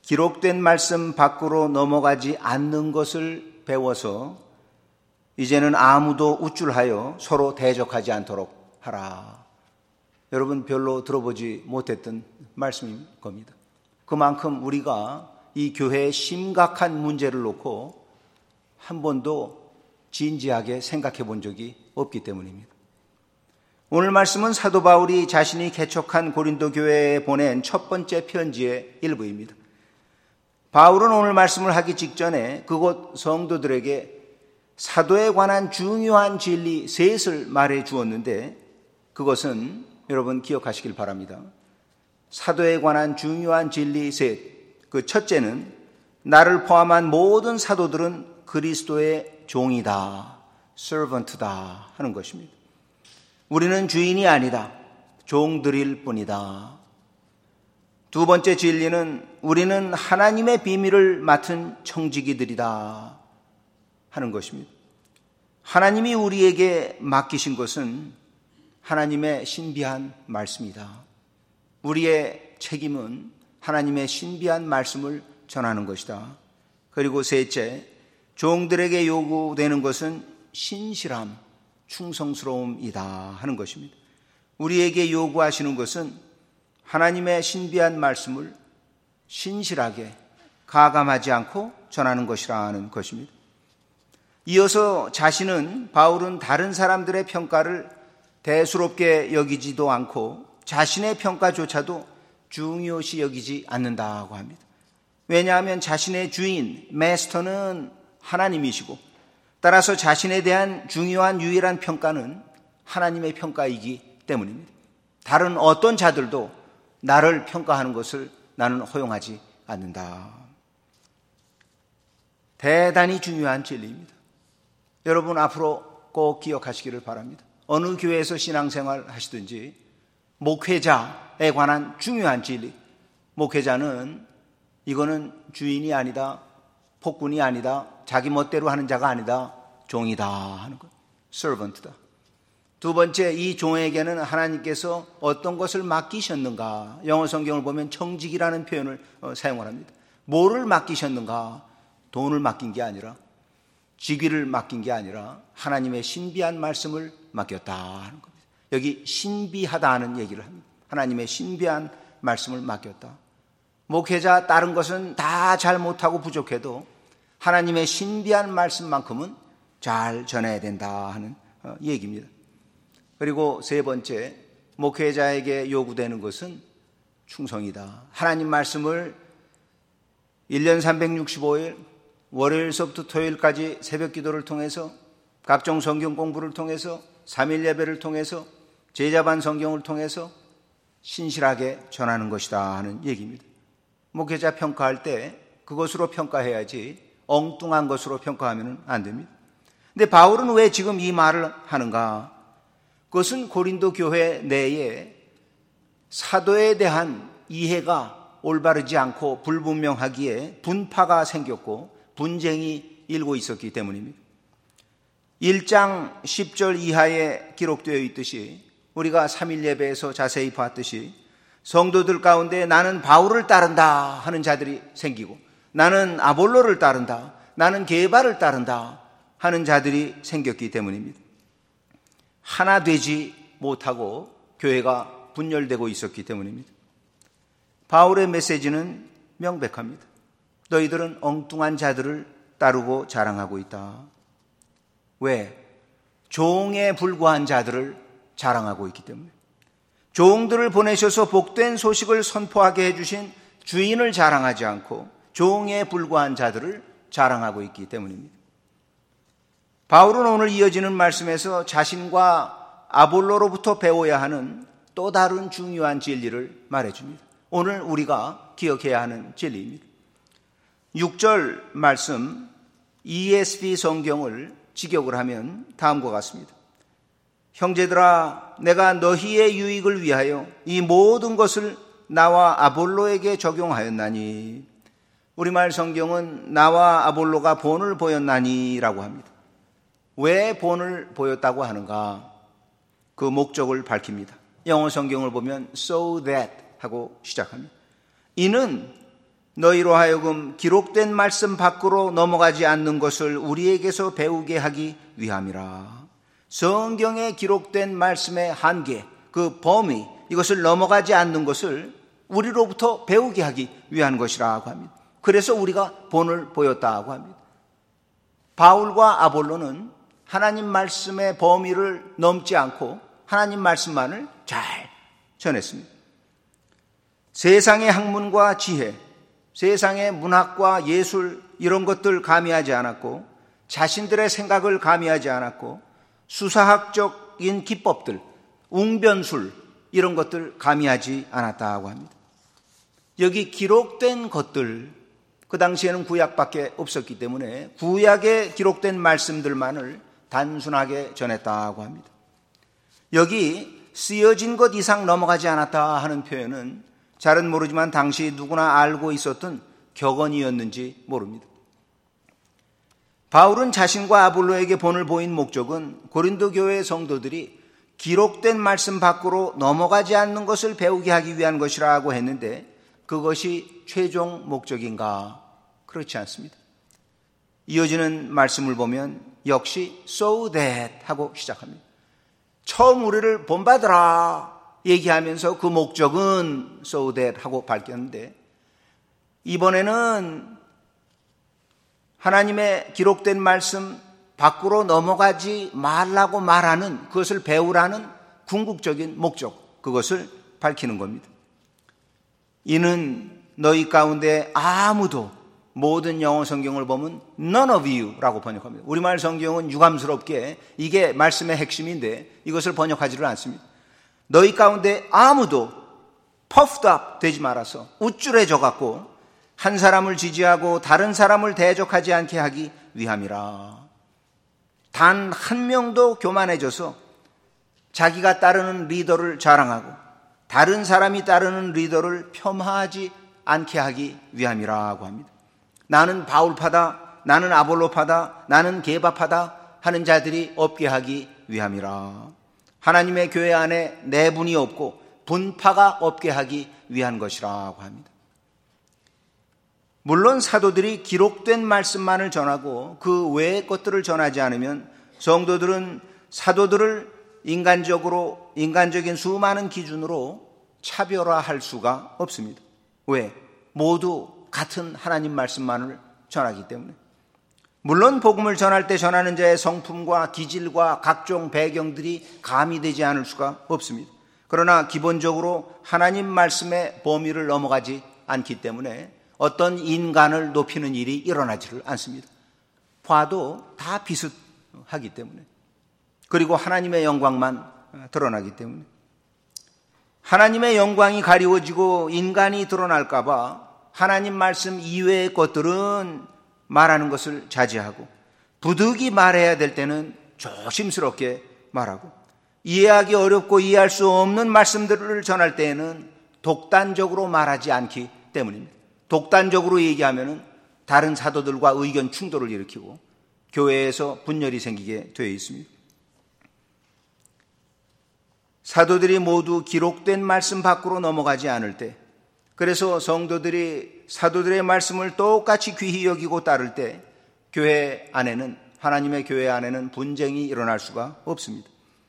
기록된 말씀 밖으로 넘어가지 않는 것을 배워서 이제는 아무도 우쭐하여 서로 대적하지 않도록 하라. 여러분 별로 들어보지 못했던 말씀인 겁니다. 그만큼 우리가 이 교회의 심각한 문제를 놓고 한 번도 진지하게 생각해 본 적이 없기 때문입니다. 오늘 말씀은 사도 바울이 자신이 개척한 고린도 교회에 보낸 첫 번째 편지의 일부입니다. 바울은 오늘 말씀을 하기 직전에 그곳 성도들에게 사도에 관한 중요한 진리 셋을 말해 주었는데 그것은 여러분 기억하시길 바랍니다. 사도에 관한 중요한 진리 셋, 그 첫째는 나를 포함한 모든 사도들은 그리스도의 종이다, servant다 하는 것입니다. 우리는 주인이 아니다, 종들일 뿐이다. 두 번째 진리는 우리는 하나님의 비밀을 맡은 청지기들이다 하는 것입니다. 하나님이 우리에게 맡기신 것은 하나님의 신비한 말씀이다. 우리의 책임은 하나님의 신비한 말씀을 전하는 것이다. 그리고 셋째, 종들에게 요구되는 것은 신실함, 충성스러움이다 하는 것입니다. 우리에게 요구하시는 것은 하나님의 신비한 말씀을 신실하게 가감하지 않고 전하는 것이라는 것입니다. 이어서 바울은 다른 사람들의 평가를 대수롭게 여기지도 않고 자신의 평가조차도 중요시 여기지 않는다고 합니다. 왜냐하면 자신의 주인, 마스터는 하나님이시고 따라서 자신에 대한 중요한 유일한 평가는 하나님의 평가이기 때문입니다. 다른 어떤 자들도 나를 평가하는 것을 나는 허용하지 않는다. 대단히 중요한 진리입니다. 여러분 앞으로 꼭 기억하시기를 바랍니다. 어느 교회에서 신앙생활 하시든지 목회자에 관한 중요한 진리, 목회자는 이거는 주인이 아니다, 폭군이 아니다, 자기 멋대로 하는 자가 아니다, 종이다 하는 것, servant다. 두 번째, 이 종에게는 하나님께서 어떤 것을 맡기셨는가, 영어 성경을 보면 청직이라는 표현을 사용을 합니다. 뭐를 맡기셨는가, 돈을 맡긴 게 아니라, 직위를 맡긴 게 아니라 하나님의 신비한 말씀을 맡겼다 하는 겁니다. 여기 신비하다는 얘기를 합니다. 하나님의 신비한 말씀을 맡겼다. 목회자 다른 것은 다 잘 못하고 부족해도 하나님의 신비한 말씀만큼은 잘 전해야 된다 하는 얘기입니다. 그리고 세 번째, 목회자에게 요구되는 것은 충성이다. 하나님 말씀을 1년 365일 월요일서부터 토요일까지 새벽 기도를 통해서 각종 성경 공부를 통해서 3일 예배를 통해서 제자반 성경을 통해서 신실하게 전하는 것이다 하는 얘기입니다. 목회자 평가할 때 그것으로 평가해야지 엉뚱한 것으로 평가하면 안 됩니다. 근데 바울은 왜 지금 이 말을 하는가? 그것은 고린도 교회 내에 사도에 대한 이해가 올바르지 않고 불분명하기에 분파가 생겼고 분쟁이 일고 있었기 때문입니다. 1장 10절 이하에 기록되어 있듯이 우리가 3일 예배에서 자세히 봤듯이 성도들 가운데 나는 바울을 따른다 하는 자들이 생기고 나는 아볼로를 따른다, 나는 게바를 따른다 하는 자들이 생겼기 때문입니다. 하나 되지 못하고 교회가 분열되고 있었기 때문입니다. 바울의 메시지는 명백합니다. 너희들은 엉뚱한 자들을 따르고 자랑하고 있다. 왜? 종에 불과한 자들을 자랑하고 있기 때문에. 종들을 보내셔서 복된 소식을 선포하게 해주신 주인을 자랑하지 않고 종에 불과한 자들을 자랑하고 있기 때문입니다. 바울은 오늘 이어지는 말씀에서 자신과 아볼로로부터 배워야 하는 또 다른 중요한 진리를 말해줍니다. 오늘 우리가 기억해야 하는 진리입니다. 6절 말씀 ESV 성경을 직역을 하면 다음과 같습니다. 형제들아, 내가 너희의 유익을 위하여 이 모든 것을 나와 아볼로에게 적용하였나니. 우리말 성경은 나와 아볼로가 본을 보였나니라고 합니다. 왜 본을 보였다고 하는가? 그 목적을 밝힙니다. 영어 성경을 보면 so that 하고 시작합니다. 이는 너희로 하여금 기록된 말씀 밖으로 넘어가지 않는 것을 우리에게서 배우게 하기 위함이라. 성경에 기록된 말씀의 한계, 그 범위, 이것을 넘어가지 않는 것을 우리로부터 배우게 하기 위한 것이라고 합니다. 그래서 우리가 본을 보였다고 합니다. 바울과 아볼로는 하나님 말씀의 범위를 넘지 않고 하나님 말씀만을 잘 전했습니다. 세상의 학문과 지혜, 세상의 문학과 예술 이런 것들 가미하지 않았고 자신들의 생각을 가미하지 않았고 수사학적인 기법들, 웅변술 이런 것들 가미하지 않았다고 합니다. 여기 기록된 것들, 그 당시에는 구약밖에 없었기 때문에 구약에 기록된 말씀들만을 단순하게 전했다고 합니다. 여기 쓰여진 것 이상 넘어가지 않았다 하는 표현은 잘은 모르지만 당시 누구나 알고 있었던 격언이었는지 모릅니다. 바울은 자신과 아볼로에게 본을 보인 목적은 고린도 교회의 성도들이 기록된 말씀 밖으로 넘어가지 않는 것을 배우게 하기 위한 것이라고 했는데 그것이 최종 목적인가? 그렇지 않습니다. 이어지는 말씀을 보면 역시 so that 하고 시작합니다. 처음 우리를 본받으라 얘기하면서 그 목적은 so that 하고 밝혔는데 이번에는 하나님의 기록된 말씀 밖으로 넘어가지 말라고 말하는 그것을 배우라는 궁극적인 목적, 그것을 밝히는 겁니다. 이는 너희 가운데 아무도, 모든 영어 성경을 보면 none of you라고 번역합니다. 우리말 성경은 유감스럽게 이게 말씀의 핵심인데 이것을 번역하지를 않습니다. 너희 가운데 아무도 puffed up 되지 말아서 우쭐해져 갖고 한 사람을 지지하고 다른 사람을 대적하지 않게 하기 위함이라. 단 한 명도 교만해져서 자기가 따르는 리더를 자랑하고 다른 사람이 따르는 리더를 폄하하지 않게 하기 위함이라고 합니다. 나는 바울파다, 나는 아볼로파다, 나는 게바파다 하는 자들이 없게 하기 위함이라. 하나님의 교회 안에 내분이 없고 분파가 없게 하기 위한 것이라고 합니다. 물론 사도들이 기록된 말씀만을 전하고 그 외의 것들을 전하지 않으면 성도들은 사도들을 인간적인 수많은 기준으로 차별화할 수가 없습니다. 왜? 모두 같은 하나님 말씀만을 전하기 때문에. 물론 복음을 전할 때 전하는 자의 성품과 기질과 각종 배경들이 가미되지 않을 수가 없습니다. 그러나 기본적으로 하나님 말씀의 범위를 넘어가지 않기 때문에 어떤 인간을 높이는 일이 일어나지를 않습니다. 봐도 다 비슷하기 때문에. 그리고 하나님의 영광만 드러나기 때문에. 하나님의 영광이 가리워지고 인간이 드러날까 봐 하나님 말씀 이외의 것들은 말하는 것을 자제하고 부득이 말해야 될 때는 조심스럽게 말하고 이해하기 어렵고 이해할 수 없는 말씀들을 전할 때에는 독단적으로 말하지 않기 때문입니다. 독단적으로 얘기하면 다른 사도들과 의견 충돌을 일으키고 교회에서 분열이 생기게 되어 있습니다. 사도들이 모두 기록된 말씀 밖으로 넘어가지 않을 때, 그래서 성도들이 사도들의 말씀을 똑같이 귀히 여기고 따를 때 교회 안에는, 하나님의 교회 안에는 분쟁이 일어날 수가 없습니다.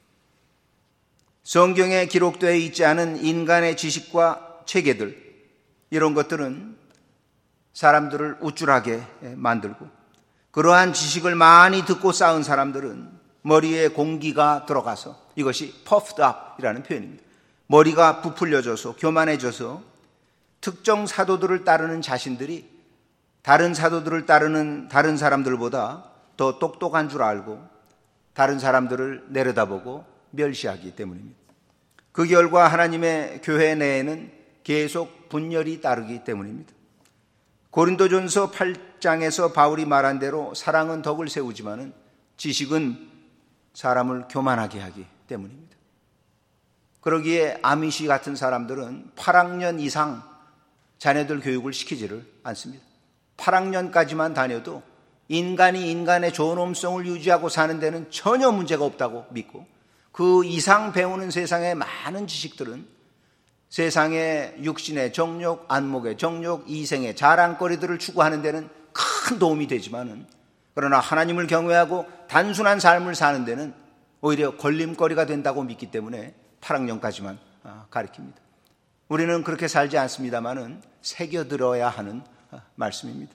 성경에 기록되어 있지 않은 인간의 지식과 체계들, 이런 것들은 사람들을 우쭐하게 만들고 그러한 지식을 많이 듣고 쌓은 사람들은 머리에 공기가 들어가서, 이것이 puffed up이라는 표현입니다. 머리가 부풀려져서 교만해져서 특정 사도들을 따르는 자신들이 다른 사도들을 따르는 다른 사람들보다 더 똑똑한 줄 알고 다른 사람들을 내려다보고 멸시하기 때문입니다. 그 결과 하나님의 교회 내에는 계속 분열이 따르기 때문입니다. 고린도전서 8장에서 바울이 말한 대로 사랑은 덕을 세우지만은 지식은 사람을 교만하게 하기 때문입니다. 그러기에 아미시 같은 사람들은 8학년 이상 자녀들 교육을 시키지를 않습니다. 8학년까지만 다녀도 인간이 인간의 존엄성을 유지하고 사는 데는 전혀 문제가 없다고 믿고 그 이상 배우는 세상의 많은 지식들은 세상의 육신의 정욕, 안목의 정욕, 이생의 자랑거리들을 추구하는 데는 큰 도움이 되지만은, 그러나 하나님을 경외하고 단순한 삶을 사는 데는 오히려 걸림거리가 된다고 믿기 때문에 8학년까지만 가르칩니다. 우리는 그렇게 살지 않습니다만은 새겨들어야 하는 말씀입니다.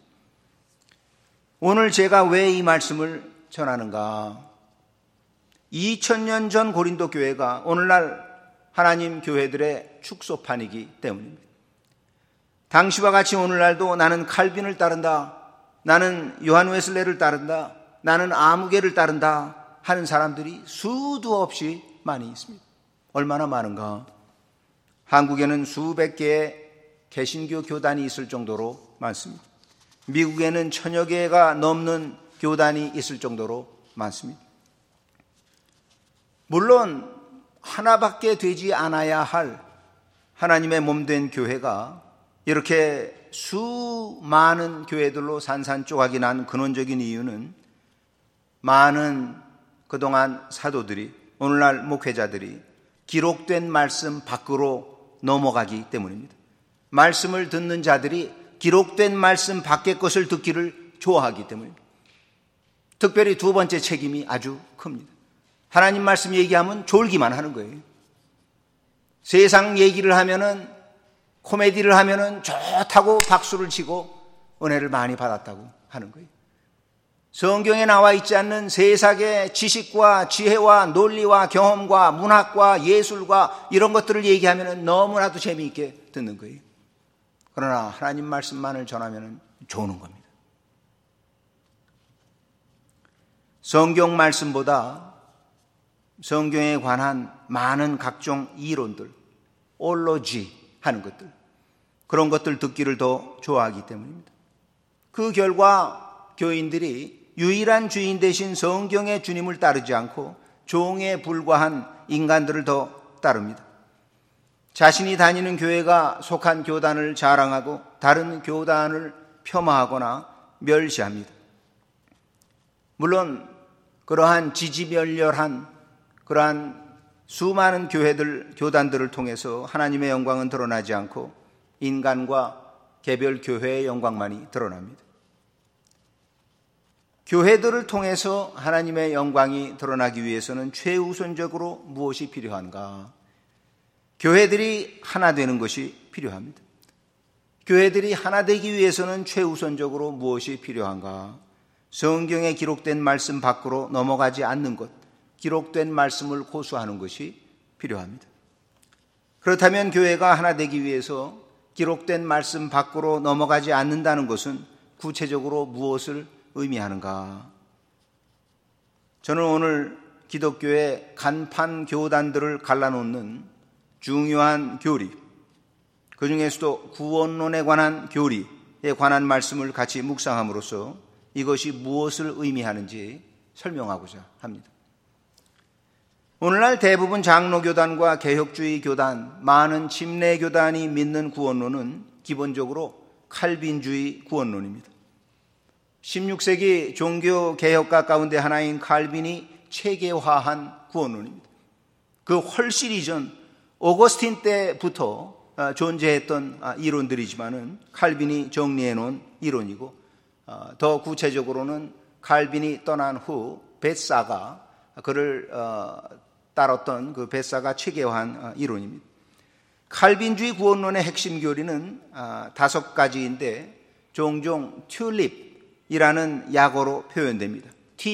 오늘 제가 왜 이 말씀을 전하는가? 2000년 전 고린도 교회가 오늘날 하나님 교회들의 축소판이기 때문입니다. 당시와 같이 오늘날도 나는 칼빈을 따른다, 나는 요한 웨슬레를 따른다, 나는 아무개를 따른다 하는 사람들이 수도 없이 많이 있습니다. 얼마나 많은가? 한국에는 수백 개의 개신교 교단이 있을 정도로 많습니다. 미국에는 1000여 개가 넘는 교단이 있을 정도로 많습니다. 물론 하나밖에 되지 않아야 할 하나님의 몸된 교회가 이렇게 수많은 교회들로 산산조각이 난 근원적인 이유는 많은 그동안 사도들이, 오늘날 목회자들이 기록된 말씀 밖으로 넘어가기 때문입니다. 말씀을 듣는 자들이 기록된 말씀 밖의 것을 듣기를 좋아하기 때문입니다. 특별히 두 번째 책임이 아주 큽니다. 하나님 말씀 얘기하면 졸기만 하는 거예요. 세상 얘기를 하면은, 코미디를 하면은 좋다고 박수를 치고 은혜를 많이 받았다고 하는 거예요. 성경에 나와 있지 않는 세상의 지식과 지혜와 논리와 경험과 문학과 예술과 이런 것들을 얘기하면은 너무나도 재미있게 듣는 거예요. 그러나 하나님 말씀만을 전하면은 조는 겁니다. 성경 말씀보다 성경에 관한 많은 각종 이론들, 올로지 하는 것들, 그런 것들 듣기를 더 좋아하기 때문입니다. 그 결과 교인들이 유일한 주인 되신 성경의 주님을 따르지 않고 종에 불과한 인간들을 더 따릅니다. 자신이 다니는 교회가 속한 교단을 자랑하고 다른 교단을 폄하하거나 멸시합니다. 물론 그러한 지지멸렬한 그러한 수많은 교단들을 통해서 하나님의 영광은 드러나지 않고 인간과 개별 교회의 영광만이 드러납니다. 교회들을 통해서 하나님의 영광이 드러나기 위해서는 최우선적으로 무엇이 필요한가? 교회들이 하나 되는 것이 필요합니다. 교회들이 하나 되기 위해서는 최우선적으로 무엇이 필요한가? 성경에 기록된 말씀 밖으로 넘어가지 않는 것, 기록된 말씀을 고수하는 것이 필요합니다. 그렇다면 교회가 하나 되기 위해서 기록된 말씀 밖으로 넘어가지 않는다는 것은 구체적으로 무엇을 의미하는가? 저는 오늘 기독교의 간판 교단들을 갈라놓는 중요한 교리, 그 중에서도 구원론에 관한 교리에 관한 말씀을 같이 묵상함으로써 이것이 무엇을 의미하는지 설명하고자 합니다. 오늘날 대부분 장로교단과 개혁주의 교단, 많은 침례교단이 믿는 구원론은 기본적으로 칼빈주의 구원론입니다. 16세기 종교개혁가 가운데 하나인 칼빈이 체계화한 구원론입니다. 그 훨씬 이전 오거스틴 때부터 존재했던 이론들이지만은 칼빈이 정리해 놓은 이론이고, 더 구체적으로는 칼빈이 떠난 후 벳사가 그를 따랐던 그 벳사가 체계화한 이론입니다. 칼빈주의 구원론의 핵심 교리는 5가지인데 종종 튤립이라는 약어로 표현됩니다.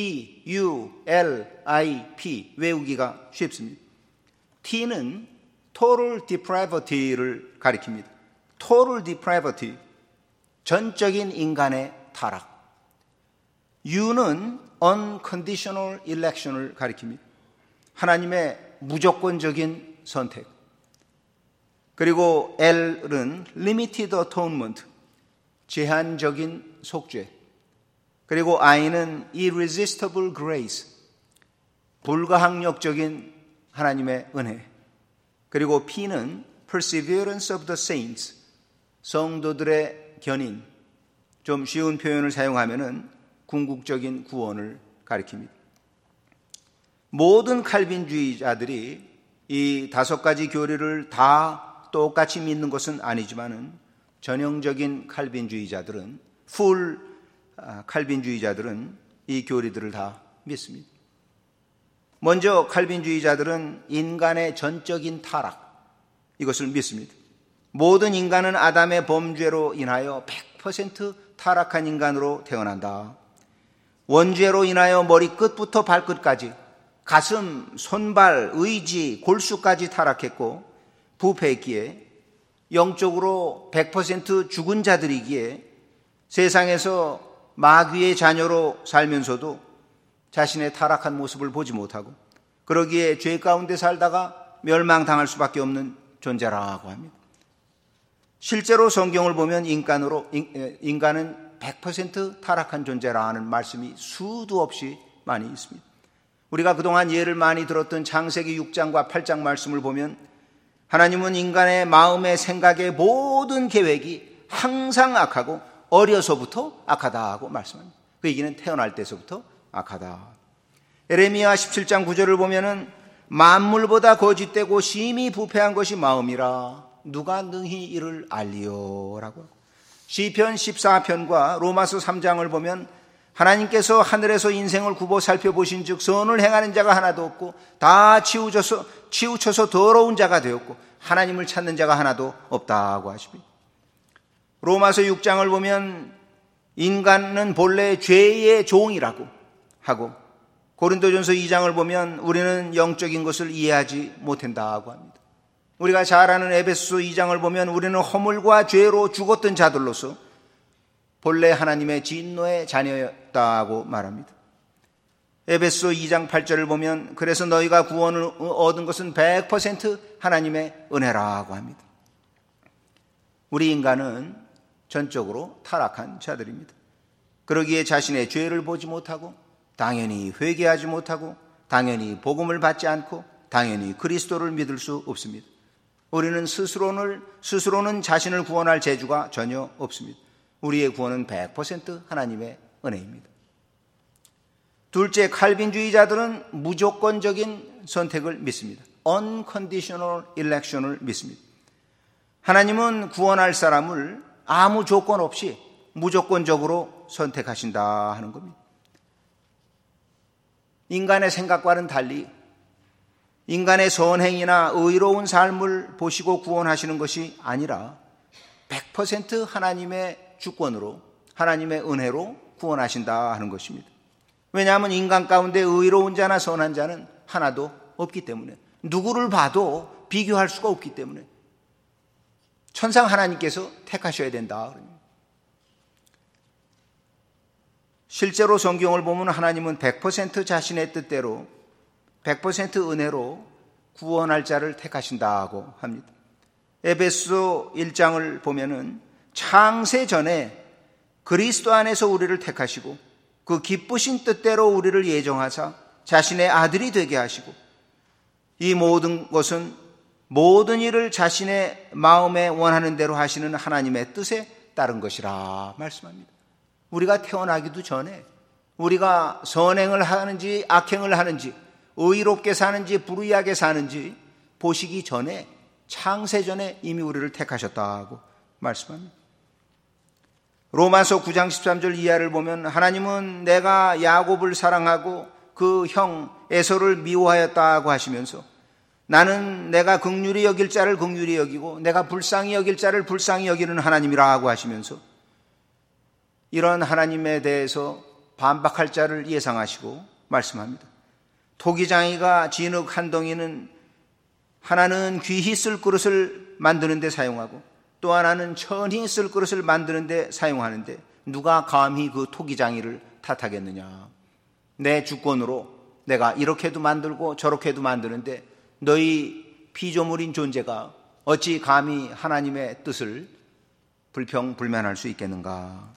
T-U-L-I-P, 외우기가 쉽습니다. T는 total depravity를 가리킵니다. total depravity, 전적인 인간의 타락. U는 unconditional election을 가리킵니다. 하나님의 무조건적인 선택. 그리고 L은 limited atonement, 제한적인 속죄. 그리고 I는 irresistible grace, 불가항력적인 하나님의 은혜. 그리고 P는 perseverance of the saints, 성도들의 견인. 좀 쉬운 표현을 사용하면은 궁극적인 구원을 가리킵니다. 모든 칼빈주의자들이 이 5가지 교리를 다 똑같이 믿는 것은 아니지만은 전형적인 칼빈주의자들은 칼빈주의자들은 이 교리들을 다 믿습니다. 먼저 칼빈주의자들은 인간의 전적인 타락, 이것을 믿습니다. 모든 인간은 아담의 범죄로 인하여 100% 타락한 인간으로 태어난다. 원죄로 인하여 머리끝부터 발끝까지, 가슴, 손발, 의지, 골수까지 타락했고 부패했기에 영적으로 100% 죽은 자들이기에 세상에서 마귀의 자녀로 살면서도 자신의 타락한 모습을 보지 못하고 그러기에 죄 가운데 살다가 멸망당할 수밖에 없는 존재라고 합니다. 실제로 성경을 보면 인간은 100% 타락한 존재라는 말씀이 수도 없이 많이 있습니다. 우리가 그동안 예를 많이 들었던 창세기 6장과 8장 말씀을 보면 하나님은 인간의 마음의 생각의 모든 계획이 항상 악하고 어려서부터 악하다고 말씀합니다. 그 얘기는 태어날 때서부터 악하다. 에레미야 17장 9절을 보면은 만물보다 거짓되고 심히 부패한 것이 마음이라 누가 능히 이를 알리요 라고 하고, 시편 14편과 로마서 3장을 보면 하나님께서 하늘에서 인생을 굽어 살펴보신 즉 선을 행하는 자가 하나도 없고 다 치우쳐서 더러운 자가 되었고 하나님을 찾는 자가 하나도 없다고 하십니다. 로마서 6장을 보면 인간은 본래 죄의 종이라고 하고, 고린도전서 2장을 보면 우리는 영적인 것을 이해하지 못한다고 합니다. 우리가 잘 아는 에베소서 2장을 보면 우리는 허물과 죄로 죽었던 자들로서 본래 하나님의 진노의 자녀였다고 말합니다. 에베소서 2장 8절을 보면 그래서 너희가 구원을 얻은 것은 100% 하나님의 은혜라고 합니다. 우리 인간은 전적으로 타락한 자들입니다. 그러기에 자신의 죄를 보지 못하고 당연히 회개하지 못하고 당연히 복음을 받지 않고 당연히 그리스도를 믿을 수 없습니다. 우리는 스스로는 자신을 구원할 재주가 전혀 없습니다. 우리의 구원은 100% 하나님의 은혜입니다. 둘째, 칼빈주의자들은 무조건적인 선택을 믿습니다. Unconditional election을 믿습니다. 하나님은 구원할 사람을 아무 조건 없이 무조건적으로 선택하신다 하는 겁니다. 인간의 생각과는 달리 인간의 선행이나 의로운 삶을 보시고 구원하시는 것이 아니라 100% 하나님의 주권으로, 하나님의 은혜로 구원하신다 하는 것입니다. 왜냐하면 인간 가운데 의로운 자나 선한 자는 하나도 없기 때문에, 누구를 봐도 비교할 수가 없기 때문에 천상 하나님께서 택하셔야 된다. 실제로 성경을 보면 하나님은 100% 자신의 뜻대로 100% 은혜로 구원할 자를 택하신다고 합니다. 에베소 1장을 보면은 창세 전에 그리스도 안에서 우리를 택하시고 그 기쁘신 뜻대로 우리를 예정하사 자신의 아들이 되게 하시고 이 모든 것은 모든 일을 자신의 마음에 원하는 대로 하시는 하나님의 뜻에 따른 것이라 말씀합니다. 우리가 태어나기도 전에 우리가 선행을 하는지 악행을 하는지 의롭게 사는지 불의하게 사는지 보시기 전에 창세 전에 이미 우리를 택하셨다고 말씀합니다. 로마서 9장 13절 이하를 보면 하나님은 내가 야곱을 사랑하고 그 형 에서를 미워하였다고 하시면서 나는 내가 긍휼히 여길 자를 긍휼히 여기고 내가 불쌍히 여길 자를 불쌍히 여기는 하나님이라고 하시면서 이런 하나님에 대해서 반박할 자를 예상하시고 말씀합니다. 토기장이가 진흙 한 덩이는 하나는 귀히 쓸 그릇을 만드는 데 사용하고 또 하나는 천히 쓸 그릇을 만드는 데 사용하는데 누가 감히 그 토기장이를 탓하겠느냐. 내 주권으로 내가 이렇게도 만들고 저렇게도 만드는데 너희 피조물인 존재가 어찌 감히 하나님의 뜻을 불평불만할 수 있겠는가.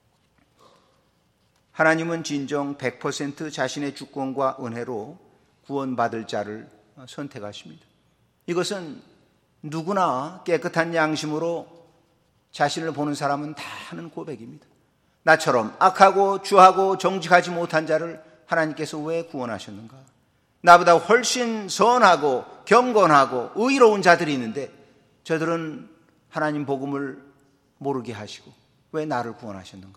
하나님은 진정 100% 자신의 주권과 은혜로 구원받을 자를 선택하십니다. 이것은 누구나 깨끗한 양심으로 자신을 보는 사람은 다 하는 고백입니다. 나처럼 악하고 추하고 정직하지 못한 자를 하나님께서 왜 구원하셨는가? 나보다 훨씬 선하고 경건하고 의로운 자들이 있는데 저들은 하나님 복음을 모르게 하시고 왜 나를 구원하셨는가?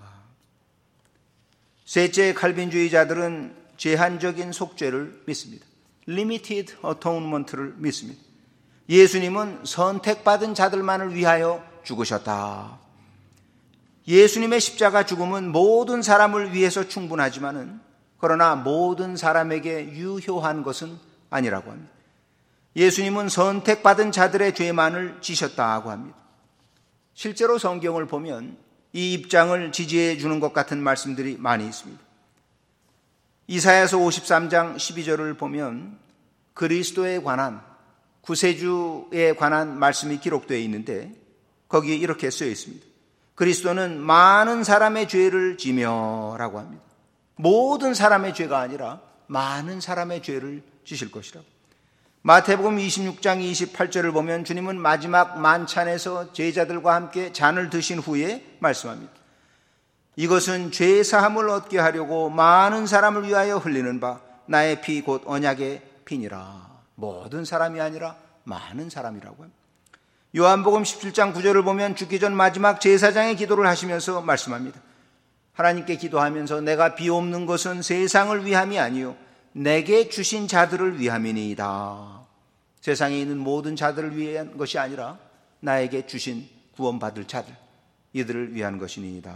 셋째, 칼빈주의자들은 제한적인 속죄를 믿습니다. Limited Atonement를 믿습니다. 예수님은 선택받은 자들만을 위하여 죽으셨다. 예수님의 십자가 죽음은 모든 사람을 위해서 충분하지만은 그러나 모든 사람에게 유효한 것은 아니라고 합니다. 예수님은 선택받은 자들의 죄만을 지셨다고 합니다. 실제로 성경을 보면 이 입장을 지지해 주는 것 같은 말씀들이 많이 있습니다. 이사야서 53장 12절을 보면 그리스도에 관한 구세주에 관한 말씀이 기록되어 있는데 거기에 이렇게 쓰여 있습니다. 그리스도는 많은 사람의 죄를 지며라고 합니다. 모든 사람의 죄가 아니라 많은 사람의 죄를 지실 것이라고. 마태복음 26장 28절을 보면 주님은 마지막 만찬에서 제자들과 함께 잔을 드신 후에 말씀합니다. 이것은 죄 사함을 얻게 하려고 많은 사람을 위하여 흘리는 바 나의 피 곧 언약의 피니라. 모든 사람이 아니라 많은 사람이라고 합니다. 요한복음 17장 9절을 보면 죽기 전 마지막 제사장의 기도를 하시면서 말씀합니다. 하나님께 기도하면서 내가 비옵는 것은 세상을 위함이 아니요 내게 주신 자들을 위함이니이다. 세상에 있는 모든 자들을 위한 것이 아니라 나에게 주신 구원받을 자들, 이들을 위한 것이니이다.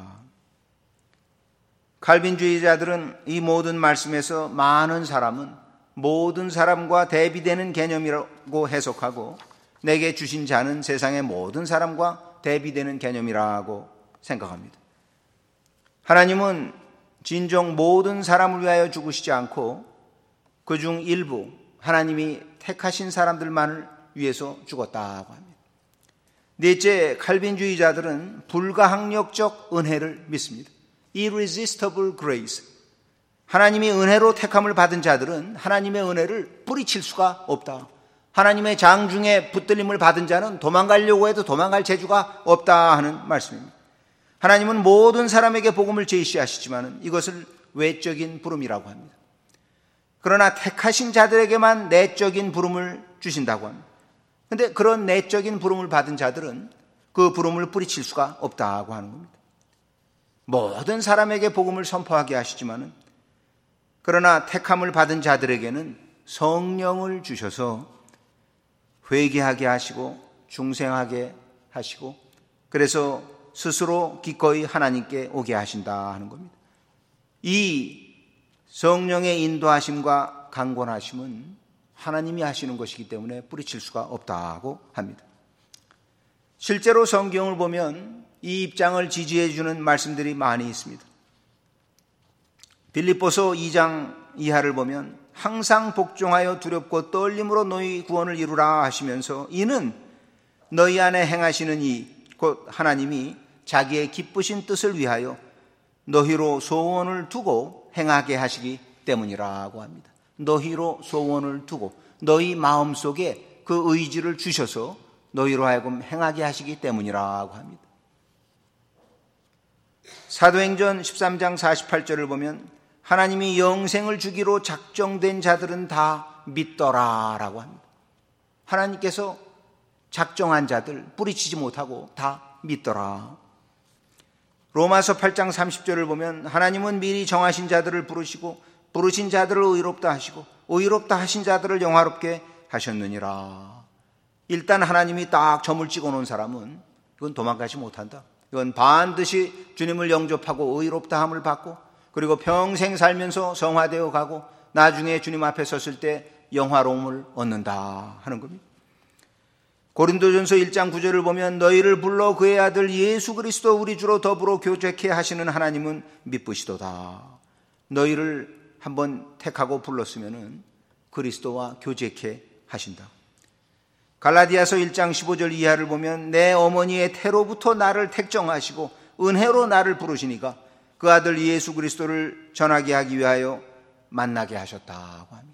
칼빈주의자들은 이 모든 말씀에서 많은 사람은 모든 사람과 대비되는 개념이라고 해석하고 내게 주신 자는 세상의 모든 사람과 대비되는 개념이라고 생각합니다. 하나님은 진정 모든 사람을 위하여 죽으시지 않고 그중 일부 하나님이 택하신 사람들만을 위해서 죽었다고 합니다. 넷째, 칼빈주의자들은 불가항력적 은혜를 믿습니다. Irresistible grace. 하나님이 은혜로 택함을 받은 자들은 하나님의 은혜를 뿌리칠 수가 없다. 하나님의 장중에 붙들림을 받은 자는 도망가려고 해도 도망갈 재주가 없다 하는 말씀입니다. 하나님은 모든 사람에게 복음을 제시하시지만 이것을 외적인 부름이라고 합니다. 그러나 택하신 자들에게만 내적인 부름을 주신다고 합니다. 그런데 그런 내적인 부름을 받은 자들은 그 부름을 뿌리칠 수가 없다고 하는 겁니다. 모든 사람에게 복음을 선포하게 하시지만은 그러나 택함을 받은 자들에게는 성령을 주셔서 회개하게 하시고 중생하게 하시고 그래서 스스로 기꺼이 하나님께 오게 하신다 하는 겁니다. 이 성령의 인도하심과 강권하심은 하나님이 하시는 것이기 때문에 뿌리칠 수가 없다고 합니다. 실제로 성경을 보면 이 입장을 지지해 주는 말씀들이 많이 있습니다. 빌립보서 2장 이하를 보면 항상 복종하여 두렵고 떨림으로 너희 구원을 이루라 하시면서 이는 너희 안에 행하시는 이 곧 하나님이 자기의 기쁘신 뜻을 위하여 너희로 소원을 두고 행하게 하시기 때문이라고 합니다. 너희로 소원을 두고 너희 마음속에 그 의지를 주셔서 너희로 하여금 행하게 하시기 때문이라고 합니다. 사도행전 13장 48절을 보면 하나님이 영생을 주기로 작정된 자들은 다 믿더라라고 합니다. 하나님께서 작정한 자들 뿌리치지 못하고 다 믿더라. 로마서 8장 30절을 보면 하나님은 미리 정하신 자들을 부르시고 부르신 자들을 의롭다 하시고 의롭다 하신 자들을 영화롭게 하셨느니라. 일단 하나님이 딱 점을 찍어 놓은 사람은 이건 도망가지 못한다. 이건 반드시 주님을 영접하고 의롭다함을 받고 그리고 평생 살면서 성화되어 가고 나중에 주님 앞에 섰을 때 영화로움을 얻는다 하는 겁니다. 고린도전서 1장 9절을 보면 너희를 불러 그의 아들 예수 그리스도 우리 주로 더불어 교제케 하시는 하나님은 미쁘시도다. 너희를 한번 택하고 불렀으면 그리스도와 교제케 하신다. 갈라디아서 1장 15절 이하를 보면 내 어머니의 태로부터 나를 택정하시고 은혜로 나를 부르시니까 그 아들 예수 그리스도를 전하게 하기 위하여 만나게 하셨다고 합니다.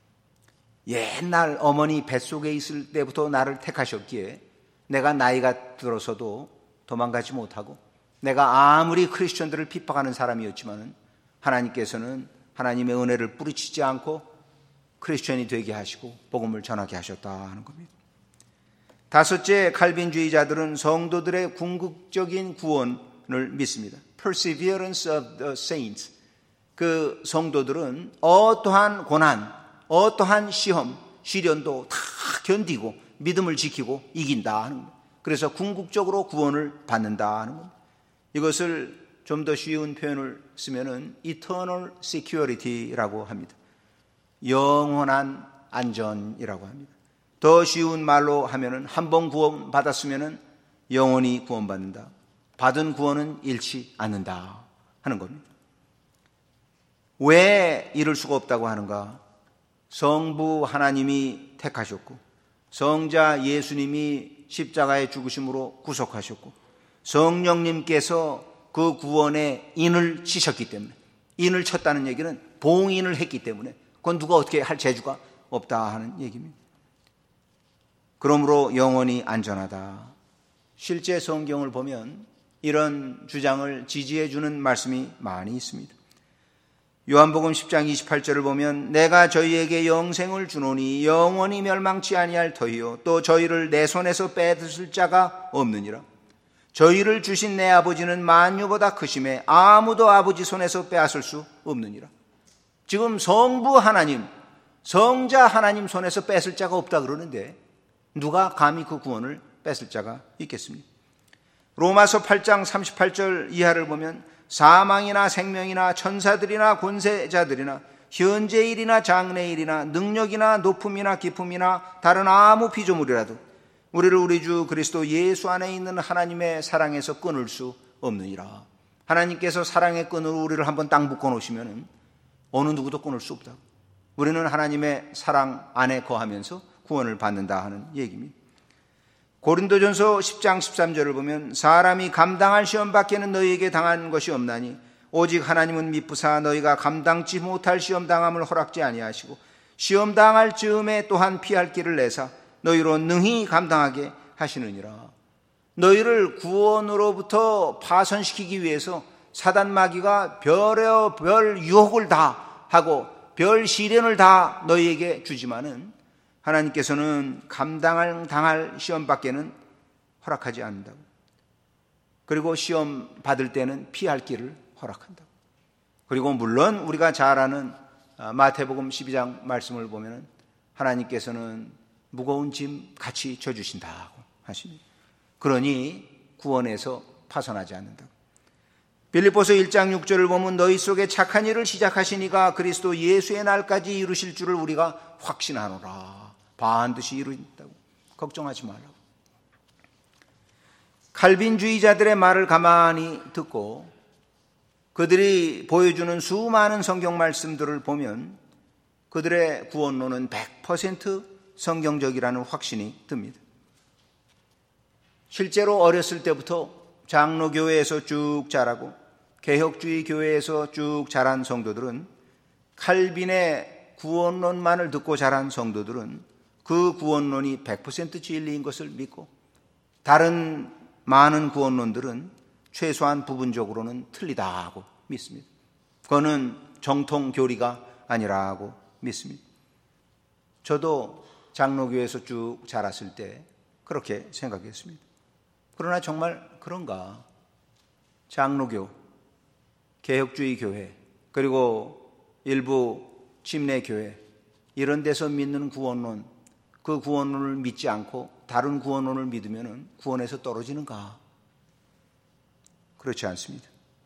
옛날 어머니 뱃속에 있을 때부터 나를 택하셨기에 내가 나이가 들어서도 도망가지 못하고 내가 아무리 크리스천들을 핍박하는 사람이었지만 하나님께서는 하나님의 은혜를 뿌리치지 않고 크리스천이 되게 하시고 복음을 전하게 하셨다 하는 겁니다. 다섯째, 칼빈주의자들은 성도들의 궁극적인 구원을 믿습니다. Perseverance of the saints. 그 성도들은 어떠한 고난, 어떠한 시험, 시련도 다 견디고 믿음을 지키고 이긴다 하는 겁니다. 그래서 궁극적으로 구원을 받는다 하는 겁니다. 이것을 좀 더 쉬운 표현을 쓰면은 eternal security라고 합니다. 영원한 안전이라고 합니다. 더 쉬운 말로 하면은 한 번 구원 받았으면은 영원히 구원받는다. 받은 구원은 잃지 않는다 하는 겁니다. 왜 이럴 수가 없다고 하는가? 성부 하나님이 택하셨고 성자 예수님이 십자가의 죽으심으로 구속하셨고 성령님께서 그 구원에 인을 치셨기 때문에, 인을 쳤다는 얘기는 봉인을 했기 때문에 그건 누가 어떻게 할 재주가 없다 하는 얘기입니다. 그러므로 영원히 안전하다. 실제 성경을 보면 이런 주장을 지지해 주는 말씀이 많이 있습니다. 요한복음 10장 28절을 보면 내가 저희에게 영생을 주노니 영원히 멸망치 아니할 터이요 또 저희를 내 손에서 빼드실 자가 없느니라. 저희를 주신 내 아버지는 만유보다 크심에 아무도 아버지 손에서 빼앗을 수 없느니라. 지금 성부 하나님, 성자 하나님 손에서 뺏을 자가 없다 그러는데 누가 감히 그 구원을 뺏을 자가 있겠습니까? 로마서 8장 38절 이하를 보면 사망이나 생명이나 천사들이나 권세자들이나 현재일이나 장래일이나 능력이나 높음이나 깊음이나 다른 아무 피조물이라도 우리를 우리 주 그리스도 예수 안에 있는 하나님의 사랑에서 끊을 수 없느니라. 하나님께서 사랑의 끈으로 우리를 한번 땅 묶어 놓으시면 어느 누구도 끊을 수 없다. 우리는 하나님의 사랑 안에 거하면서 구원을 받는다 하는 얘기입니다. 고린도전서 10장 13절을 보면 사람이 감당할 시험 밖에는 너희에게 당한 것이 없나니 오직 하나님은 미쁘사 너희가 감당치 못할 시험 당함을 허락지 아니하시고 시험 당할 즈음에 또한 피할 길을 내사 너희로 능히 감당하게 하시느니라. 너희를 구원으로부터 파선시키기 위해서 사단 마귀가 별 유혹을 다 하고 별 시련을 다 너희에게 주지만은 하나님께서는 당할 시험 밖에는 허락하지 않는다고. 그리고 시험 받을 때는 피할 길을 허락한다고. 그리고 물론 우리가 잘 아는 마태복음 12장 말씀을 보면 하나님께서는 무거운 짐 같이 져주신다고 하십니다. 그러니 구원에서 파선하지 않는다고. 빌립보서 1장 6절을 보면 너희 속에 착한 일을 시작하신 이가 그리스도 예수의 날까지 이루실 줄을 우리가 확신하노라. 반드시 이룬다고. 걱정하지 말라고. 칼빈주의자들의 말을 가만히 듣고 그들이 보여주는 수많은 성경 말씀들을 보면 그들의 구원론은 100% 성경적이라는 확신이 듭니다. 실제로 어렸을 때부터 장로교회에서 쭉 자라고 개혁주의 교회에서 쭉 자란 성도들은 칼빈의 구원론만을 듣고 자란 성도들은 그 구원론이 100% 진리인 것을 믿고 다른 많은 구원론들은 최소한 부분적으로는 틀리다 하고 믿습니다. 그거는 정통 교리가 아니라고 믿습니다. 저도 장로교회에서 쭉 자랐을 때 그렇게 생각했습니다. 그러나 정말 그런가? 장로교, 개혁주의 교회, 그리고 일부 침례교회 이런 데서 믿는 구원론, 그 구원론을 믿지 않고 다른 구원론을 믿으면 구원에서 떨어지는가? 그렇지 않습니다.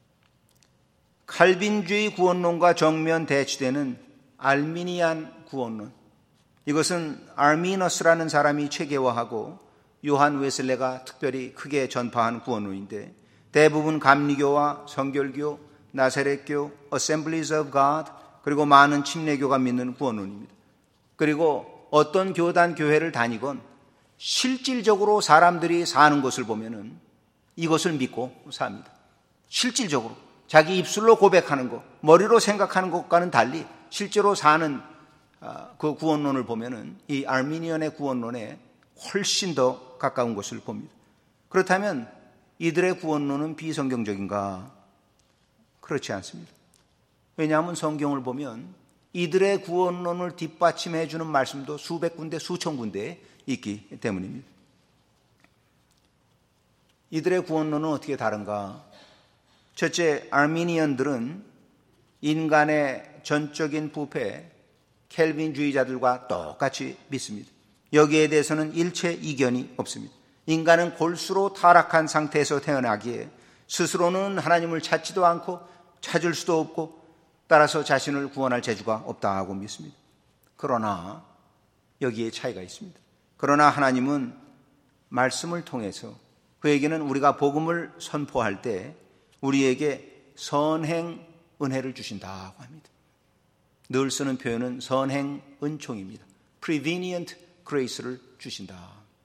칼빈주의 구원론과 정면 대치되는 알미니안 구원론, 이것은 아르미너스라는 사람이 체계화하고 요한 웨슬레가 특별히 크게 전파한 구원론인데 대부분 감리교와 성결교, 나사렛교, Assemblies of God 그리고 많은 침례교가 믿는 구원론입니다. 그리고 어떤 교단 교회를 다니건 실질적으로 사람들이 사는 것을 보면은 이것을 믿고 삽니다. 실질적으로 자기 입술로 고백하는 것, 머리로 생각하는 것과는 달리 실제로 사는 그 구원론을 보면은 이 아르미니언의 구원론에 훨씬 더 가까운 것을 봅니다. 그렇다면 이들의 구원론은 비성경적인가? 그렇지 않습니다. 왜냐하면 성경을 보면 이들의 구원론을 뒷받침해 주는 말씀도 수백 군데, 수천 군데에 있기 때문입니다. 이들의 구원론은 어떻게 다른가? 첫째, 아르미니언들은 인간의 전적인 부패, 켈빈주의자들과 똑같이 믿습니다. 여기에 대해서는 일체 이견이 없습니다. 인간은 골수로 타락한 상태에서 태어나기에 스스로는 하나님을 찾지도 않고 찾을 수도 없고 따라서 자신을 구원할 재주가 없다고 믿습니다. 그러나 여기에 차이가 있습니다. 그러나 하나님은 말씀을 통해서 그에게는 우리가 복음을 선포할 때 우리에게 선행 은혜를 주신다고 합니다. 늘 쓰는 표현은 선행 은총입니다. Prevenient Grace를 주신다.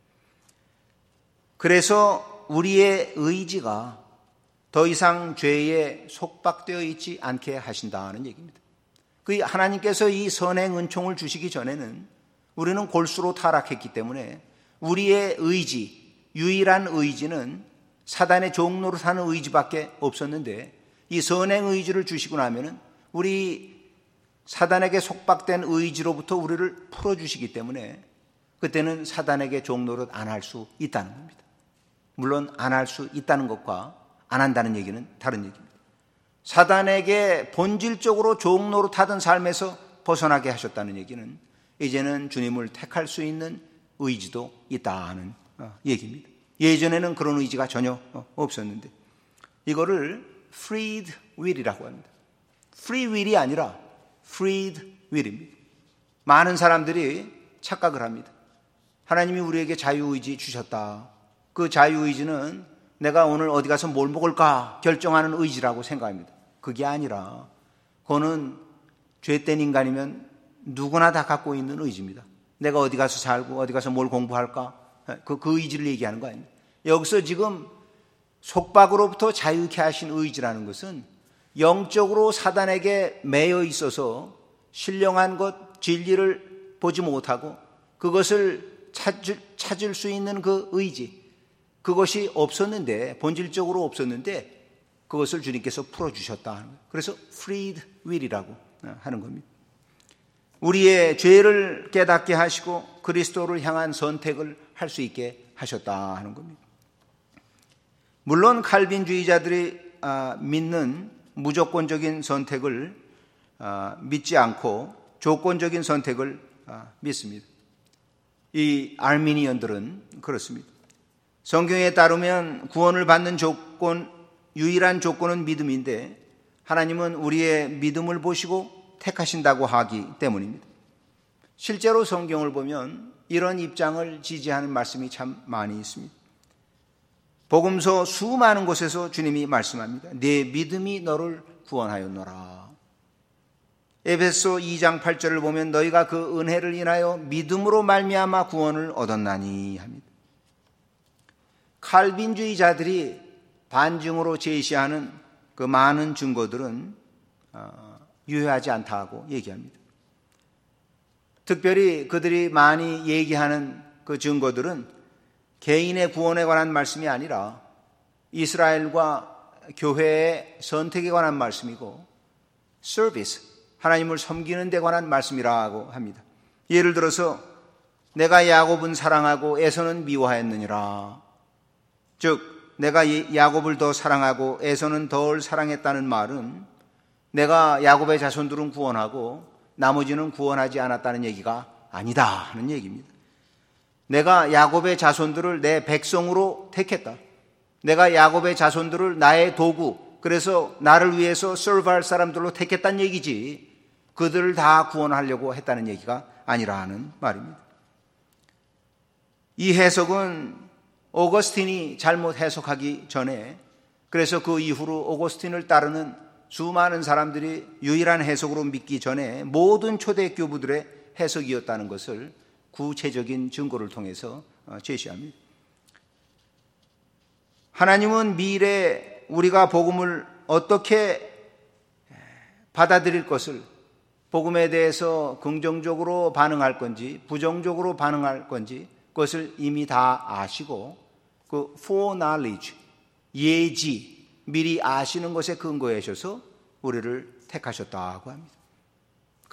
그래서 우리의 의지가 더 이상 죄에 속박되어 있지 않게 하신다는 얘기입니다. 그 하나님께서 이 선행 은총을 주시기 전에는 우리는 골수로 타락했기 때문에 우리의 의지, 유일한 의지는 사단의 종로로 사는 의지밖에 없었는데 이 선행 의지를 주시고 나면은 우리 사단에게 속박된 의지로부터 우리를 풀어주시기 때문에 그때는 사단에게 종노릇 안 할 수 있다는 겁니다. 물론 안 할 수 있다는 것과 안 한다는 얘기는 다른 얘기입니다. 사단에게 본질적으로 종노릇 하던 삶에서 벗어나게 하셨다는 얘기는 이제는 주님을 택할 수 있는 의지도 있다는 얘기입니다. 예전에는 그런 의지가 전혀 없었는데 이거를 freed will이라고 합니다. free will이 아니라 freed will입니다. 많은 사람들이 착각을 합니다. 하나님이 우리에게 자유의지 주셨다. 그 자유의지는 내가 오늘 어디 가서 뭘 먹을까 결정하는 의지라고 생각합니다. 그게 아니라 그거는 죄된 인간이면 누구나 다 갖고 있는 의지입니다. 내가 어디 가서 살고 어디 가서 뭘 공부할까 그 의지를 얘기하는 거 아닙니까? 여기서 지금 속박으로부터 자유케 하신 의지라는 것은 영적으로 사단에게 매여 있어서 신령한 것, 진리를 보지 못하고 그것을 찾을 수 있는 그 의지, 그것이 없었는데, 본질적으로 없었는데 그것을 주님께서 풀어주셨다 하는 거예요. 그래서 freed will이라고 하는 겁니다. 우리의 죄를 깨닫게 하시고 그리스도를 향한 선택을 할 수 있게 하셨다 하는 겁니다. 물론 칼빈주의자들이 믿는 무조건적인 선택을 믿지 않고 조건적인 선택을 믿습니다. 이 아르미니언들은 그렇습니다. 성경에 따르면 구원을 받는 유일한 조건은 믿음인데 하나님은 우리의 믿음을 보시고 택하신다고 하기 때문입니다. 실제로 성경을 보면 이런 입장을 지지하는 말씀이 참 많이 있습니다. 복음서 수많은 곳에서 주님이 말씀합니다. 네 믿음이 너를 구원하였노라. 에베소 2장 8절을 보면 너희가 그 은혜를 인하여 믿음으로 말미암아 구원을 얻었나니 합니다. 칼빈주의자들이 반증으로 제시하는 그 많은 증거들은 유효하지 않다고 얘기합니다. 특별히 그들이 많이 얘기하는 그 증거들은 개인의 구원에 관한 말씀이 아니라 이스라엘과 교회의 선택에 관한 말씀이고 서비스, 하나님을 섬기는 데 관한 말씀이라고 합니다. 예를 들어서 내가 야곱은 사랑하고 에서는 미워하였느니라. 즉 내가 야곱을 더 사랑하고 에서는 덜 사랑했다는 말은 내가 야곱의 자손들은 구원하고 나머지는 구원하지 않았다는 얘기가 아니다 하는 얘기입니다. 내가 야곱의 자손들을 내 백성으로 택했다. 내가 야곱의 자손들을 나의 도구, 그래서 나를 위해서 서브할 사람들로 택했다는 얘기지 그들을 다 구원하려고 했다는 얘기가 아니라는 말입니다. 이 해석은 오거스틴이 잘못 해석하기 전에, 그래서 그 이후로 오거스틴을 따르는 수많은 사람들이 유일한 해석으로 믿기 전에 모든 초대교부들의 해석이었다는 것을 구체적인 증거를 통해서 제시합니다. 하나님은 미래 우리가 복음을 어떻게 받아들일 것을, 복음에 대해서 긍정적으로 반응할 건지 부정적으로 반응할 건지 그것을 이미 다 아시고 그 foreknowledge, 예지, 미리 아시는 것에 근거하셔서 우리를 택하셨다고 합니다.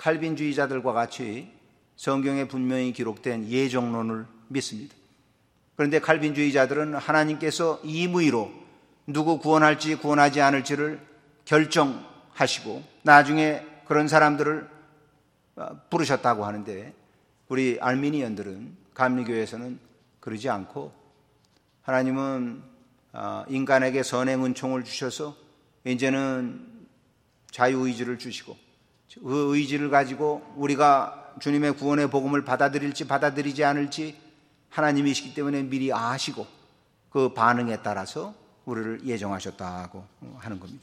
칼빈주의자들과 같이 성경에 분명히 기록된 예정론을 믿습니다. 그런데 칼빈주의자들은 하나님께서 임의로 누구 구원할지 구원하지 않을지를 결정하시고 나중에 그런 사람들을 부르셨다고 하는데, 우리 알미니언들은, 감리교에서는 그러지 않고 하나님은 인간에게 선행 은총을 주셔서 이제는 자유의지를 주시고 그 의지를 가지고 우리가 주님의 구원의 복음을 받아들일지 받아들이지 않을지 하나님이시기 때문에 미리 아시고 그 반응에 따라서 우리를 예정하셨다고 하는 겁니다.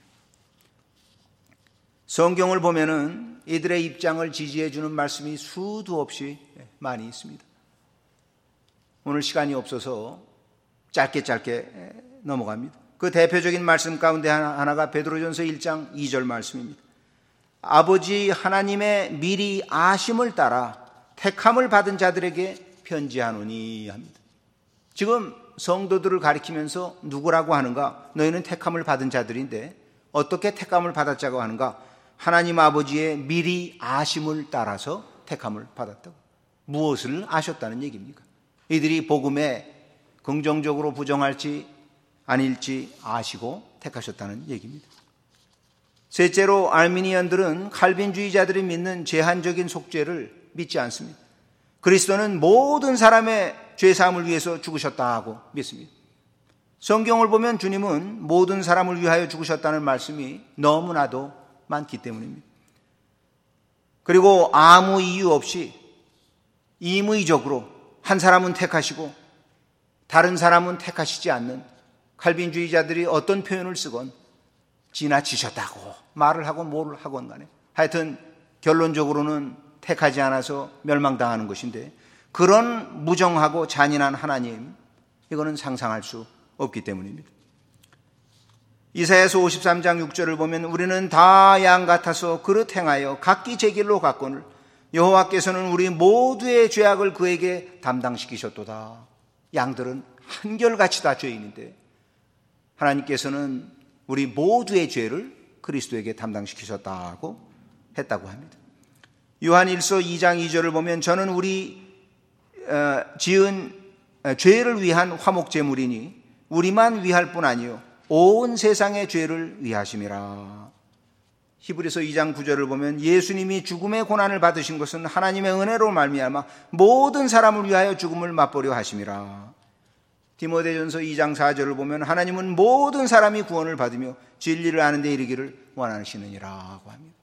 성경을 보면은 이들의 입장을 지지해 주는 말씀이 수도 없이 많이 있습니다. 오늘 시간이 없어서 짧게 넘어갑니다. 그 대표적인 말씀 가운데 하나가 베드로전서 1장 2절 말씀입니다. 아버지 하나님의 미리 아심을 따라 택함을 받은 자들에게 편지하노니 합니다. 지금 성도들을 가리키면서 누구라고 하는가? 너희는 택함을 받은 자들인데 어떻게 택함을 받았자고 하는가? 하나님 아버지의 미리 아심을 따라서 택함을 받았다고. 무엇을 아셨다는 얘기입니까? 이들이 복음에 긍정적으로 부정할지 아닐지 아시고 택하셨다는 얘기입니다. 셋째로, 알미니언들은 칼빈주의자들이 믿는 제한적인 속죄를 믿지 않습니다. 그리스도는 모든 사람의 죄사함을 위해서 죽으셨다고 믿습니다. 성경을 보면 주님은 모든 사람을 위하여 죽으셨다는 말씀이 너무나도 많기 때문입니다. 그리고 아무 이유 없이 임의적으로 한 사람은 택하시고 다른 사람은 택하시지 않는, 칼빈주의자들이 어떤 표현을 쓰건 지나치셨다고 말을 하건 뭐를 하건 간에 하여튼 결론적으로는 택하지 않아서 멸망당하는 것인데, 그런 무정하고 잔인한 하나님, 이거는 상상할 수 없기 때문입니다. 이사야서 53장 6절을 보면 우리는 다 양 같아서 그릇 행하여 각기 제 길로 갔거늘 여호와께서는 우리 모두의 죄악을 그에게 담당시키셨도다. 양들은 한결같이 다 죄인인데 하나님께서는 우리 모두의 죄를 그리스도에게 담당시키셨다고 했다고 합니다. 요한일서 2장 2절을 보면 저는 우리 지은 죄를 위한 화목제물이니 우리만 위할 뿐 아니요 온 세상의 죄를 위하심이라. 히브리서 2장 9절을 보면 예수님이 죽음의 고난을 받으신 것은 하나님의 은혜로 말미암아 모든 사람을 위하여 죽음을 맛보려 하심이라. 디모데전서 2장 4절을 보면 하나님은 모든 사람이 구원을 받으며 진리를 아는 데 이르기를 원하시느니라고 합니다.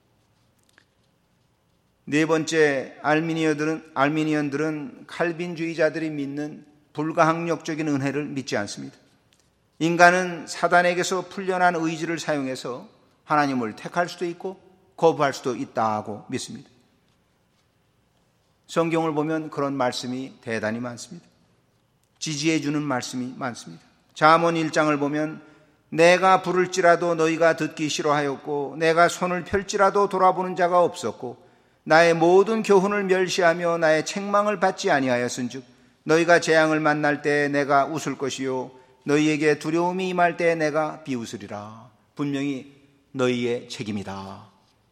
네 번째, 알미니언들은 칼빈주의자들이 믿는 불가항력적인 은혜를 믿지 않습니다. 인간은 사단에게서 풀려난 의지를 사용해서 하나님을 택할 수도 있고 거부할 수도 있다고 믿습니다. 성경을 보면 그런 말씀이 대단히 많습니다. 지지해 주는 말씀이 많습니다. 잠언 1장을 보면 내가 부를지라도 너희가 듣기 싫어하였고 내가 손을 펼지라도 돌아보는 자가 없었고 나의 모든 교훈을 멸시하며 나의 책망을 받지 아니하였은즉 너희가 재앙을 만날 때 내가 웃을 것이요 너희에게 두려움이 임할 때 내가 비웃으리라. 분명히 너희의 책임이다.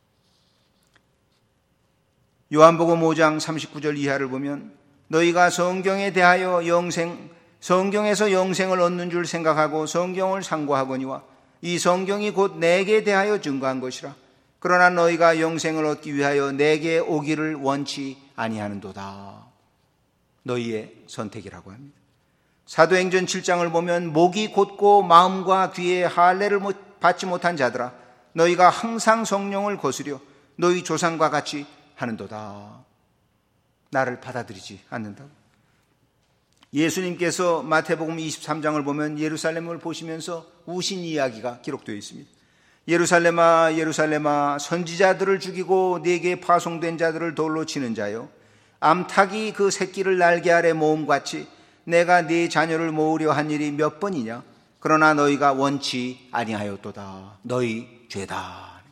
요한복음 5장 39절 이하를 보면 너희가 성경에 대하여 성경에서 영생을 얻는 줄 생각하고 성경을 상고하거니와 이 성경이 곧 내게 대하여 증거한 것이라. 그러나 너희가 영생을 얻기 위하여 내게 오기를 원치 아니하는도다. 너희의 선택이라고 합니다. 사도행전 7장을 보면 목이 곧고 마음과 귀에 할례를 받지 못한 자들아 너희가 항상 성령을 거스려 너희 조상과 같이 하는도다. 나를 받아들이지 않는다고. 예수님께서 마태복음 23장을 보면 예루살렘을 보시면서 우신 이야기가 기록되어 있습니다. 예루살렘아 예루살렘아 선지자들을 죽이고 네게 파송된 자들을 돌로 치는 자여 암탉이 그 새끼를 날개 아래 모음같이 내가 네 자녀를 모으려 한 일이 몇 번이냐. 그러나 너희가 원치 아니하였도다. 너희 죄다.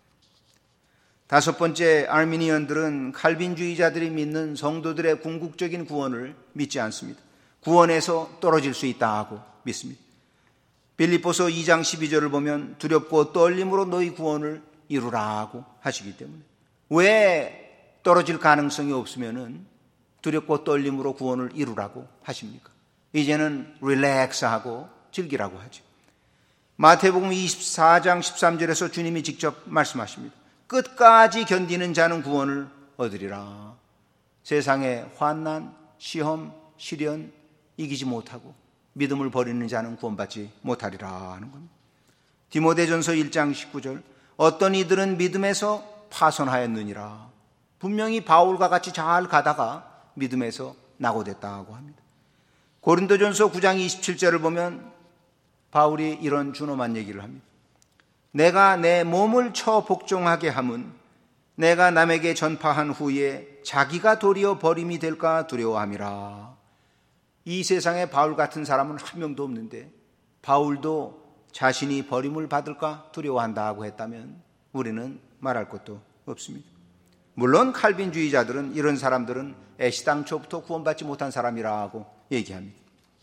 다섯 번째, 알미니언들은 칼빈주의자들이 믿는 성도들의 궁극적인 구원을 믿지 않습니다. 구원에서 떨어질 수 있다고 믿습니다. 빌립보서 2장 12절을 보면 두렵고 떨림으로 너희 구원을 이루라고 하시기 때문에, 왜 떨어질 가능성이 없으면은 두렵고 떨림으로 구원을 이루라고 하십니까? 이제는 릴렉스하고 즐기라고 하죠. 마태복음 24장 13절에서 주님이 직접 말씀하십니다. 끝까지 견디는 자는 구원을 얻으리라. 세상의 환난, 시험, 시련 이기지 못하고 믿음을 버리는 자는 구원받지 못하리라 하는 겁니다. 디모데전서 1장 19절 어떤 이들은 믿음에서 파손하였느니라. 분명히 바울과 같이 잘 가다가 믿음에서 낙오됐다고 합니다. 고린도전서 9장 27절을 보면 바울이 이런 준엄한 얘기를 합니다. 내가 내 몸을 쳐 복종하게 함은 내가 남에게 전파한 후에 자기가 도리어 버림이 될까 두려워함이라. 이 세상에 바울 같은 사람은 한 명도 없는데 바울도 자신이 버림을 받을까 두려워한다고 했다면 우리는 말할 것도 없습니다. 물론 칼빈주의자들은 이런 사람들은 애시당초부터 구원받지 못한 사람이라고 얘기합니다.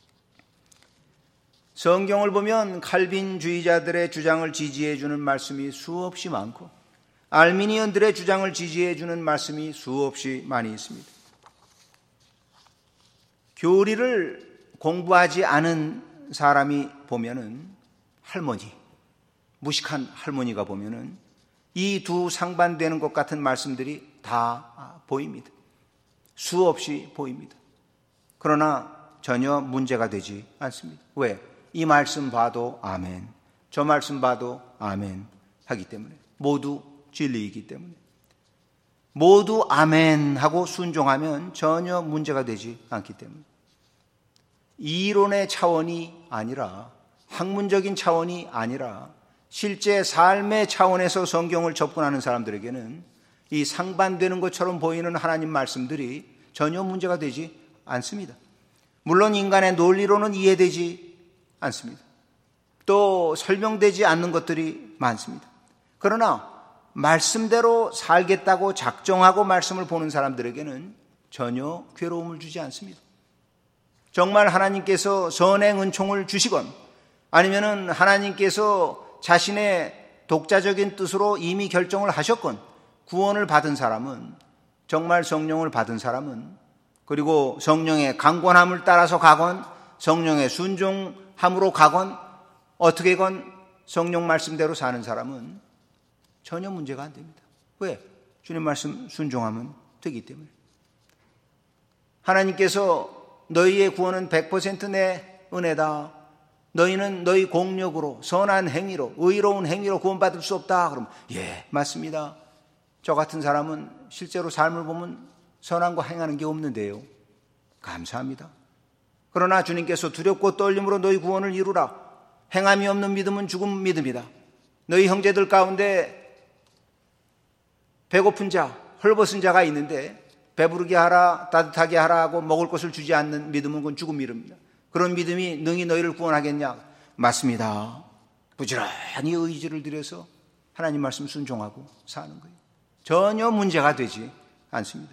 성경을 보면 칼빈주의자들의 주장을 지지해 주는 말씀이 수없이 많고 알미니언들의 주장을 지지해 주는 말씀이 수없이 많이 있습니다. 교리를 공부하지 않은 사람이 보면은 할머니, 무식한 할머니가 보면은 이 두 상반되는 것 같은 말씀들이 다 보입니다. 수없이 보입니다. 그러나 전혀 문제가 되지 않습니다. 왜? 이 말씀 봐도 아멘, 저 말씀 봐도 아멘 하기 때문에, 모두 진리이기 때문에. 모두 아멘 하고 순종하면 전혀 문제가 되지 않기 때문에. 이론의 차원이 아니라, 학문적인 차원이 아니라 실제 삶의 차원에서 성경을 접근하는 사람들에게는 이 상반되는 것처럼 보이는 하나님 말씀들이 전혀 문제가 되지 않습니다. 물론 인간의 논리로는 이해되지 않습니다. 또 설명되지 않는 것들이 많습니다. 그러나 말씀대로 살겠다고 작정하고 말씀을 보는 사람들에게는 전혀 괴로움을 주지 않습니다. 정말 하나님께서 선행 은총을 주시건 아니면은 하나님께서 자신의 독자적인 뜻으로 이미 결정을 하셨건 구원을 받은 사람은, 정말 성령을 받은 사람은, 그리고 성령의 강권함을 따라서 가건 성령의 순종함으로 가건 어떻게건 성령 말씀대로 사는 사람은 전혀 문제가 안 됩니다. 왜? 주님 말씀 순종하면 되기 때문에. 하나님께서 너희의 구원은 100% 내 은혜다, 너희는 너희 공력으로 선한 행위로 의로운 행위로 구원받을 수 없다. 그러면 예, 맞습니다. 저 같은 사람은 실제로 삶을 보면 선한 거 행하는 게 없는데요. 감사합니다. 그러나 주님께서 두렵고 떨림으로 너희 구원을 이루라. 행함이 없는 믿음은 죽은 믿음이다. 너희 형제들 가운데 배고픈 자, 헐벗은 자가 있는데 배부르게 하라, 따뜻하게 하라 하고 먹을 것을 주지 않는 믿음은 그건 죽은 믿음입니다. 그런 믿음이 능히 너희를 구원하겠냐? 맞습니다. 부지런히 의지를 들여서 하나님 말씀 순종하고 사는 거예요. 전혀 문제가 되지 않습니다.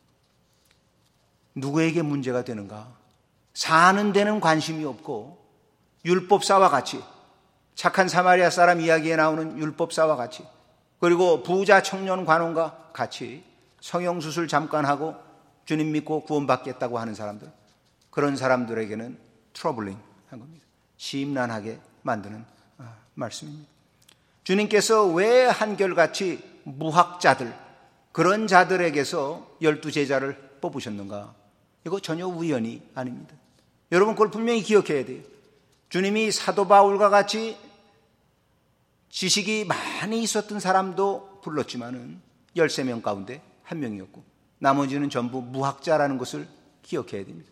누구에게 문제가 되는가? 사는 데는 관심이 없고 율법사와 같이, 착한 사마리아 사람 이야기에 나오는 율법사와 같이, 그리고 부자 청년 관원과 같이 성형수술 잠깐 하고 주님 믿고 구원받겠다고 하는 사람들, 그런 사람들에게는 트러블링 한 겁니다. 심란하게 만드는 말씀입니다. 주님께서 왜 한결같이 무학자들, 그런 자들에게서 12제자를 뽑으셨는가? 이거 전혀 우연이 아닙니다. 여러분 그걸 분명히 기억해야 돼요. 주님이 사도 바울과 같이 지식이 많이 있었던 사람도 불렀지만은 13명 가운데 한 명이었고 나머지는 전부 무학자라는 것을 기억해야 됩니다.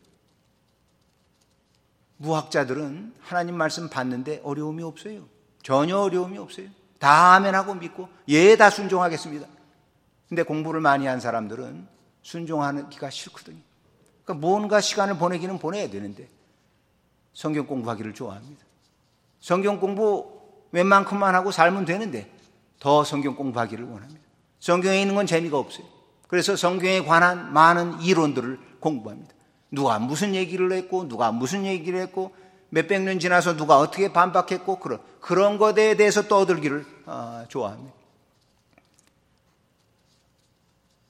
무학자들은 하나님 말씀 받는데 어려움이 없어요. 전혀 어려움이 없어요. 다 아멘하고 믿고 예, 다 순종하겠습니다. 근데 공부를 많이 한 사람들은 순종하기가 싫거든요. 그러니까 뭔가 시간을 보내기는 보내야 되는데 성경 공부하기를 좋아합니다. 성경 공부 웬만큼만 하고 살면 되는데 더 성경 공부하기를 원합니다. 성경에 있는 건 재미가 없어요. 그래서 성경에 관한 많은 이론들을 공부합니다. 누가 무슨 얘기를 했고 누가 무슨 얘기를 했고 몇백 년 지나서 누가 어떻게 반박했고 그런 것에 대해서 떠들기를 좋아합니다.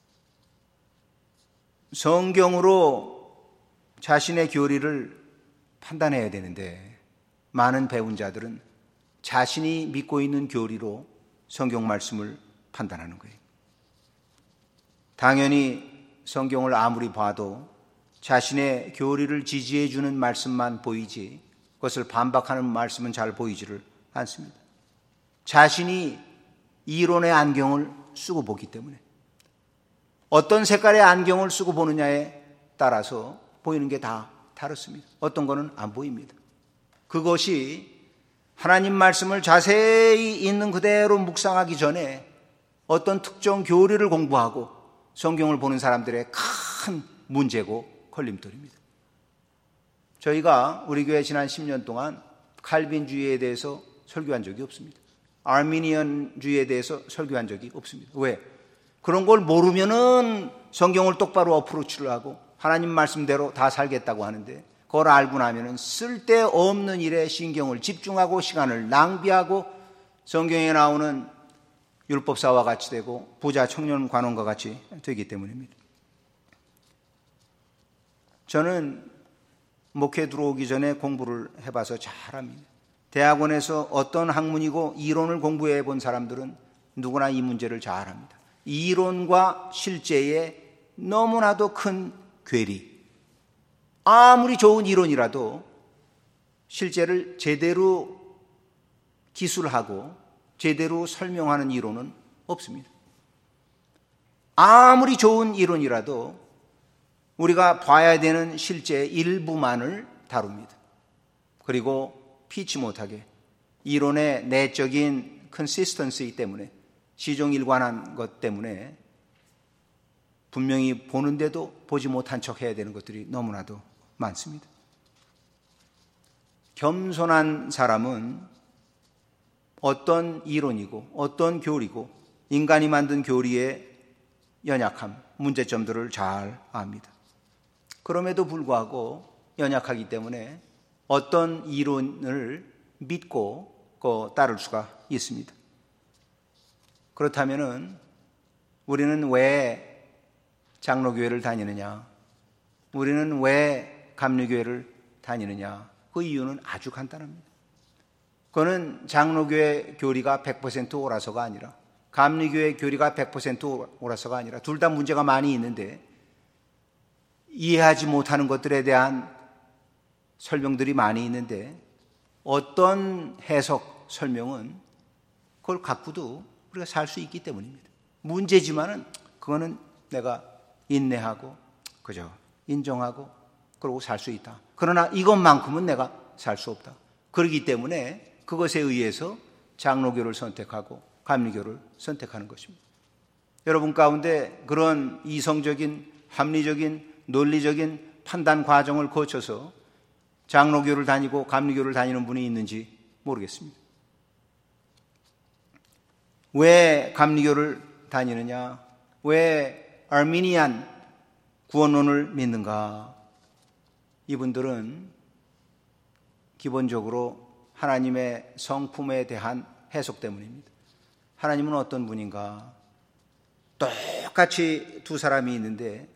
성경으로 자신의 교리를 판단해야 되는데 많은 배운 자들은 자신이 믿고 있는 교리로 성경 말씀을 판단하는 거예요. 당연히 성경을 아무리 봐도 자신의 교리를 지지해 주는 말씀만 보이지 그것을 반박하는 말씀은 잘 보이지를 않습니다. 자신이 이론의 안경을 쓰고 보기 때문에 어떤 색깔의 안경을 쓰고 보느냐에 따라서 보이는 게 다 다릅니다. 어떤 거는 안 보입니다. 그것이 하나님 말씀을 자세히 있는 그대로 묵상하기 전에 어떤 특정 교리를 공부하고 성경을 보는 사람들의 큰 문제고 걸림돌입니다. 저희가 우리 교회 지난 10년 동안 칼빈주의에 대해서 설교한 적이 없습니다. 아르미니언주의에 대해서 설교한 적이 없습니다. 왜? 그런 걸 모르면은 성경을 똑바로 어프로치를 하고 하나님 말씀대로 다 살겠다고 하는데 그걸 알고 나면은 쓸데없는 일에 신경을 집중하고 시간을 낭비하고 성경에 나오는 율법사와 같이 되고 부자 청년 관원과 같이 되기 때문입니다. 저는 목회 들어오기 전에 공부를 해봐서 잘 압니다. 대학원에서 어떤 학문이고 이론을 공부해 본 사람들은 누구나 이 문제를 잘 압니다. 이론과 실제의 너무나도 큰 괴리. 아무리 좋은 이론이라도 실제를 제대로 기술하고 제대로 설명하는 이론은 없습니다. 아무리 좋은 이론이라도 우리가 봐야 되는 실제 일부만을 다룹니다. 그리고 피치 못하게 이론의 내적인 컨시스턴시 때문에 시종일관한 것 때문에 분명히 보는데도 보지 못한 척 해야 되는 것들이 너무나도 많습니다. 겸손한 사람은 어떤 이론이고 어떤 교리고 인간이 만든 교리의 연약함, 문제점들을 잘 압니다. 그럼에도 불구하고 연약하기 때문에 어떤 이론을 믿고 따를 수가 있습니다. 그렇다면은 우리는 왜 장로교회를 다니느냐? 우리는 왜 감리교회를 다니느냐? 그 이유는 아주 간단합니다. 그거는 장로교회 교리가 100% 옳아서가 아니라 감리교회 교리가 100% 옳아서가 아니라 둘 다 문제가 많이 있는데 이해하지 못하는 것들에 대한 설명들이 많이 있는데 어떤 해석, 설명은 그걸 갖고도 우리가 살 수 있기 때문입니다. 문제지만은 그거는 내가 인내하고 그저 인정하고 그러고 살 수 있다. 그러나 이것만큼은 내가 살 수 없다. 그렇기 때문에 그것에 의해서 장로교를 선택하고 감리교를 선택하는 것입니다. 여러분 가운데 그런 이성적인 합리적인 논리적인 판단 과정을 거쳐서 장로교를 다니고 감리교를 다니는 분이 있는지 모르겠습니다. 왜 감리교를 다니느냐? 왜 아르미니안 구원론을 믿는가? 이분들은 기본적으로 하나님의 성품에 대한 해석 때문입니다. 하나님은 어떤 분인가? 똑같이 두 사람이 있는데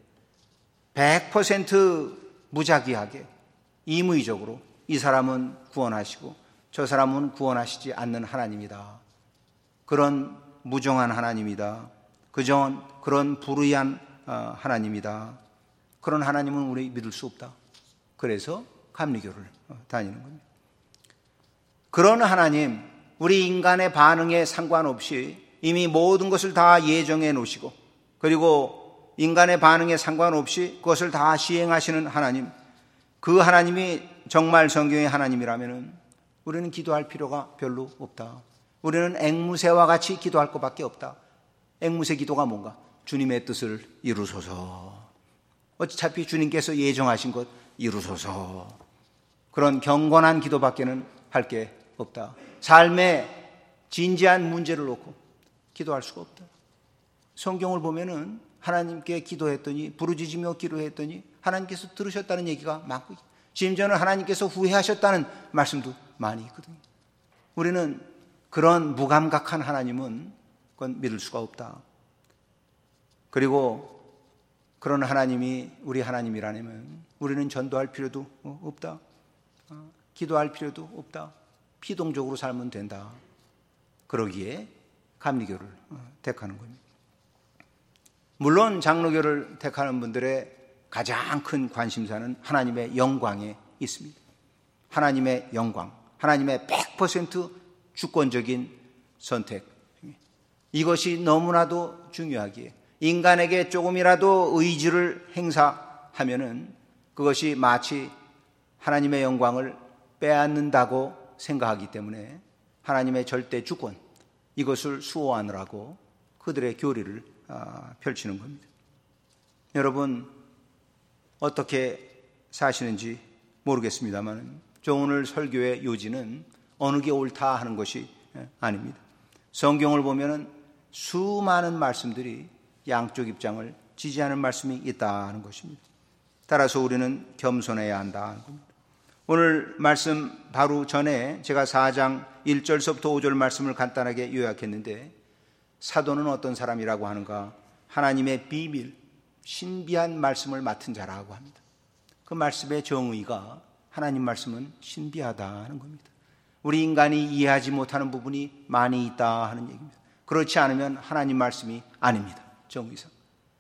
100% 무작위하게 임의적으로 이 사람은 구원하시고 저 사람은 구원하시지 않는 하나님이다. 그런 무정한 하나님이다. 그런 불의한 하나님이다. 그런 하나님은 우리 믿을 수 없다. 그래서 감리교를 다니는 겁니다. 그런 하나님, 우리 인간의 반응에 상관없이 이미 모든 것을 다 예정해 놓으시고 그리고 인간의 반응에 상관없이 그것을 다 시행하시는 하나님, 그 하나님이 정말 성경의 하나님이라면 우리는 기도할 필요가 별로 없다. 우리는 앵무새와 같이 기도할 것밖에 없다. 앵무새 기도가 뭔가? 주님의 뜻을 이루소서. 어차피 주님께서 예정하신 것 이루소서. 그런 경건한 기도밖에는 할 게 없다. 삶의 진지한 문제를 놓고 기도할 수가 없다. 성경을 보면은 하나님께 기도했더니 부르짖으며 기도했더니 하나님께서 들으셨다는 얘기가 많고 심지어는 하나님께서 후회하셨다는 말씀도 많이 있거든요. 우리는 그런 무감각한 하나님은 그건 믿을 수가 없다. 그리고 그런 하나님이 우리 하나님이라면 우리는 전도할 필요도 없다. 기도할 필요도 없다. 피동적으로 살면 된다. 그러기에 감리교를 택하는 겁니다. 물론 장로교를 택하는 분들의 가장 큰 관심사는 하나님의 영광에 있습니다. 하나님의 영광, 하나님의 100% 주권적인 선택. 이것이 너무나도 중요하기에 인간에게 조금이라도 의지를 행사하면은 그것이 마치 하나님의 영광을 빼앗는다고 생각하기 때문에 하나님의 절대 주권, 이것을 수호하느라고 그들의 교리를 펼치는 겁니다. 여러분 어떻게 사시는지 모르겠습니다만 저 오늘 설교의 요지는 어느 게 옳다 하는 것이 아닙니다. 성경을 보면은 수많은 말씀들이 양쪽 입장을 지지하는 말씀이 있다는 것입니다. 따라서 우리는 겸손해야 한다는 겁니다. 오늘 말씀 바로 전에 제가 4장 1절서부터 5절 말씀을 간단하게 요약했는데 사도는 어떤 사람이라고 하는가? 하나님의 비밀, 신비한 말씀을 맡은 자라고 합니다. 그 말씀의 정의가 하나님 말씀은 신비하다는 겁니다. 우리 인간이 이해하지 못하는 부분이 많이 있다 하는 얘기입니다. 그렇지 않으면 하나님 말씀이 아닙니다. 정의상.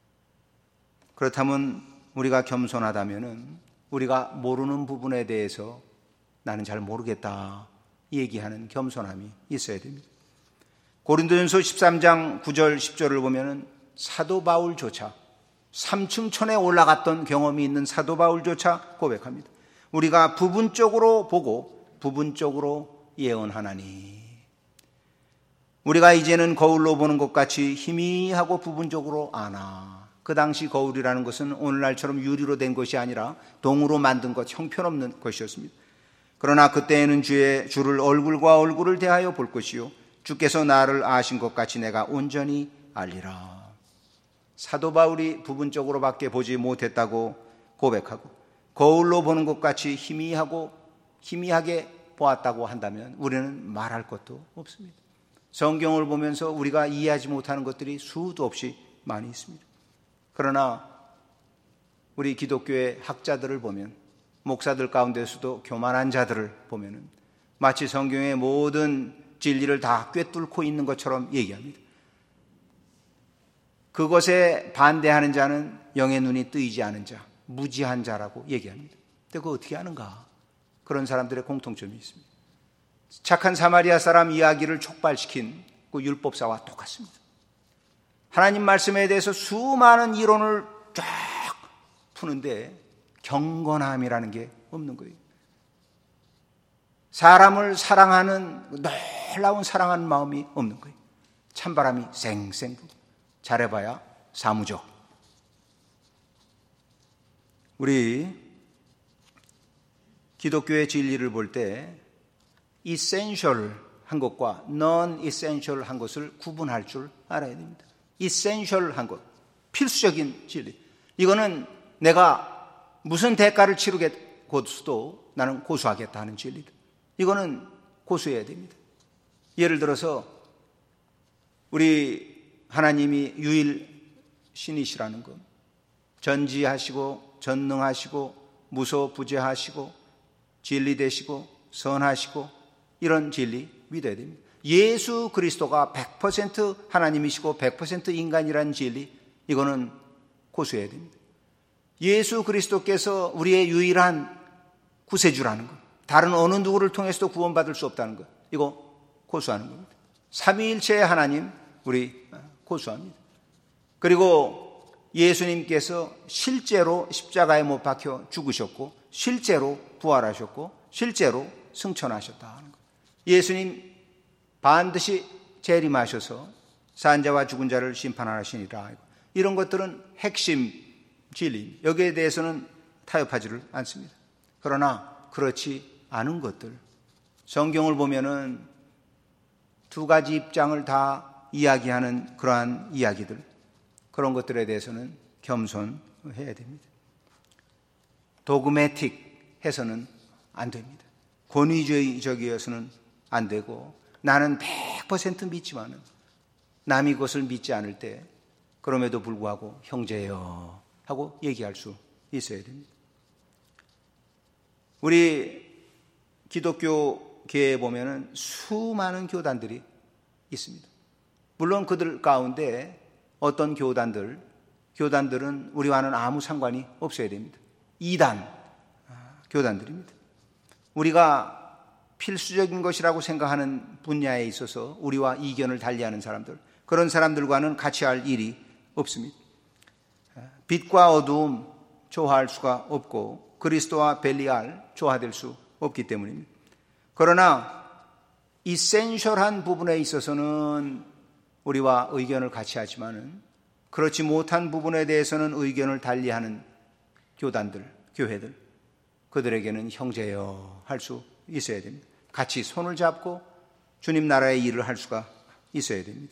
그렇다면 우리가 겸손하다면은 우리가 모르는 부분에 대해서 나는 잘 모르겠다 얘기하는 겸손함이 있어야 됩니다. 고린도전서 13장 9절 10절을 보면은 사도 바울조차 3층 천에 올라갔던 경험이 있는 사도 바울조차 고백합니다. 우리가 부분적으로 보고 부분적으로 예언하나니. 우리가 이제는 거울로 보는 것 같이 희미하고 부분적으로 아나. 그 당시 거울이라는 것은 오늘날처럼 유리로 된 것이 아니라 동으로 만든 것, 형편없는 것이었습니다. 그러나 그때에는 주를 얼굴과 얼굴을 대하여 볼 것이요 주께서 나를 아신 것 같이 내가 온전히 알리라. 사도 바울이 부분적으로밖에 보지 못했다고 고백하고 거울로 보는 것 같이 희미하게 보았다고 한다면 우리는 말할 것도 없습니다. 성경을 보면서 우리가 이해하지 못하는 것들이 수도 없이 많이 있습니다. 그러나 우리 기독교의 학자들을 보면 목사들 가운데서도 교만한 자들을 보면 마치 성경의 모든 진리를 다 꿰뚫고 있는 것처럼 얘기합니다. 그것에 반대하는 자는 영의 눈이 뜨이지 않은 자, 무지한 자라고 얘기합니다. 근데 그거 어떻게 하는가? 그런 사람들의 공통점이 있습니다. 착한 사마리아 사람 이야기를 촉발시킨 그 율법사와 똑같습니다. 하나님 말씀에 대해서 수많은 이론을 쫙 푸는데 경건함이라는 게 없는 거예요. 사람을 사랑하는 놀라운 사랑하는 마음이 없는 거예요. 찬바람이 쌩쌩 불고 잘해봐야 사무적. 우리 기독교의 진리를 볼 때 이센셜한 것과 non-essential한 것을 구분할 줄 알아야 됩니다. 이센셜한 것, 필수적인 진리. 이거는 내가 무슨 대가를 치르겠고도 나는 고수하겠다 하는 진리다. 이거는 고수해야 됩니다. 예를 들어서 우리 하나님이 유일신이시라는 것, 전지하시고 전능하시고 무소부재하시고 진리되시고 선하시고 이런 진리 믿어야 됩니다. 예수 그리스도가 100% 하나님이시고 100% 인간이라는 진리, 이거는 고수해야 됩니다. 예수 그리스도께서 우리의 유일한 구세주라는 것, 다른 어느 누구를 통해서도 구원받을 수 없다는 것, 이거 고수하는 겁니다. 삼위일체의 하나님 우리 고수합니다. 그리고 예수님께서 실제로 십자가에 못 박혀 죽으셨고 실제로 부활하셨고 실제로 승천하셨다 하는 것. 예수님 반드시 재림하셔서 산자와 죽은 자를 심판하시니라. 이런 것들은 핵심 진리. 여기에 대해서는 타협하지를 않습니다. 그러나 그렇지 않은 것들, 성경을 보면은 두 가지 입장을 다 이야기하는 그러한 이야기들, 그런 것들에 대해서는 겸손해야 됩니다. 도그매틱 해서는 안 됩니다. 권위주의적이어서는 안 되고, 나는 100% 믿지만은 남이 그것을 믿지 않을 때 그럼에도 불구하고 형제여 하고 얘기할 수 있어야 됩니다. 우리 기독교계에 보면은 수많은 교단들이 있습니다. 물론 그들 가운데 어떤 교단들은 우리와는 아무 상관이 없어야 됩니다. 이단 교단들입니다. 우리가 필수적인 것이라고 생각하는 분야에 있어서 우리와 이견을 달리하는 사람들, 그런 사람들과는 같이 할 일이 없습니다. 빛과 어두움 조화할 수가 없고 그리스도와 벨리알 조화될 수 없기 때문입니다. 그러나 이센셜한 부분에 있어서는 우리와 의견을 같이 하지만은 그렇지 못한 부분에 대해서는 의견을 달리하는 교단들, 교회들, 그들에게는 형제여 할 수 있어야 됩니다. 같이 손을 잡고 주님 나라의 일을 할 수가 있어야 됩니다.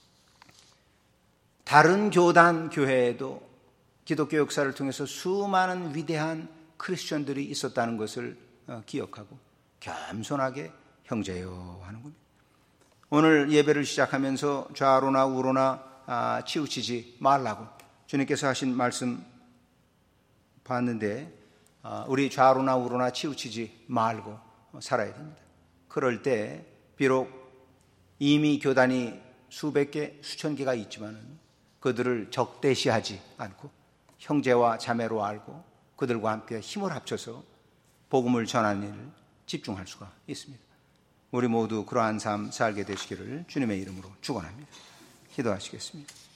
다른 교단, 교회에도 기독교 역사를 통해서 수많은 위대한 크리스천들이 있었다는 것을 기억하고 겸손하게 형제여 하는 겁니다. 오늘 예배를 시작하면서 좌로나 우로나 치우치지 말라고 주님께서 하신 말씀 봤는데 우리 좌로나 우로나 치우치지 말고 살아야 됩니다. 그럴 때 비록 이미 교단이 수백 개, 수천 개가 있지만 그들을 적대시하지 않고 형제와 자매로 알고 그들과 함께 힘을 합쳐서 복음을 전하는 일을 집중할 수가 있습니다. 우리 모두 그러한 삶 살게 되시기를 주님의 이름으로 축원합니다. 기도하시겠습니다.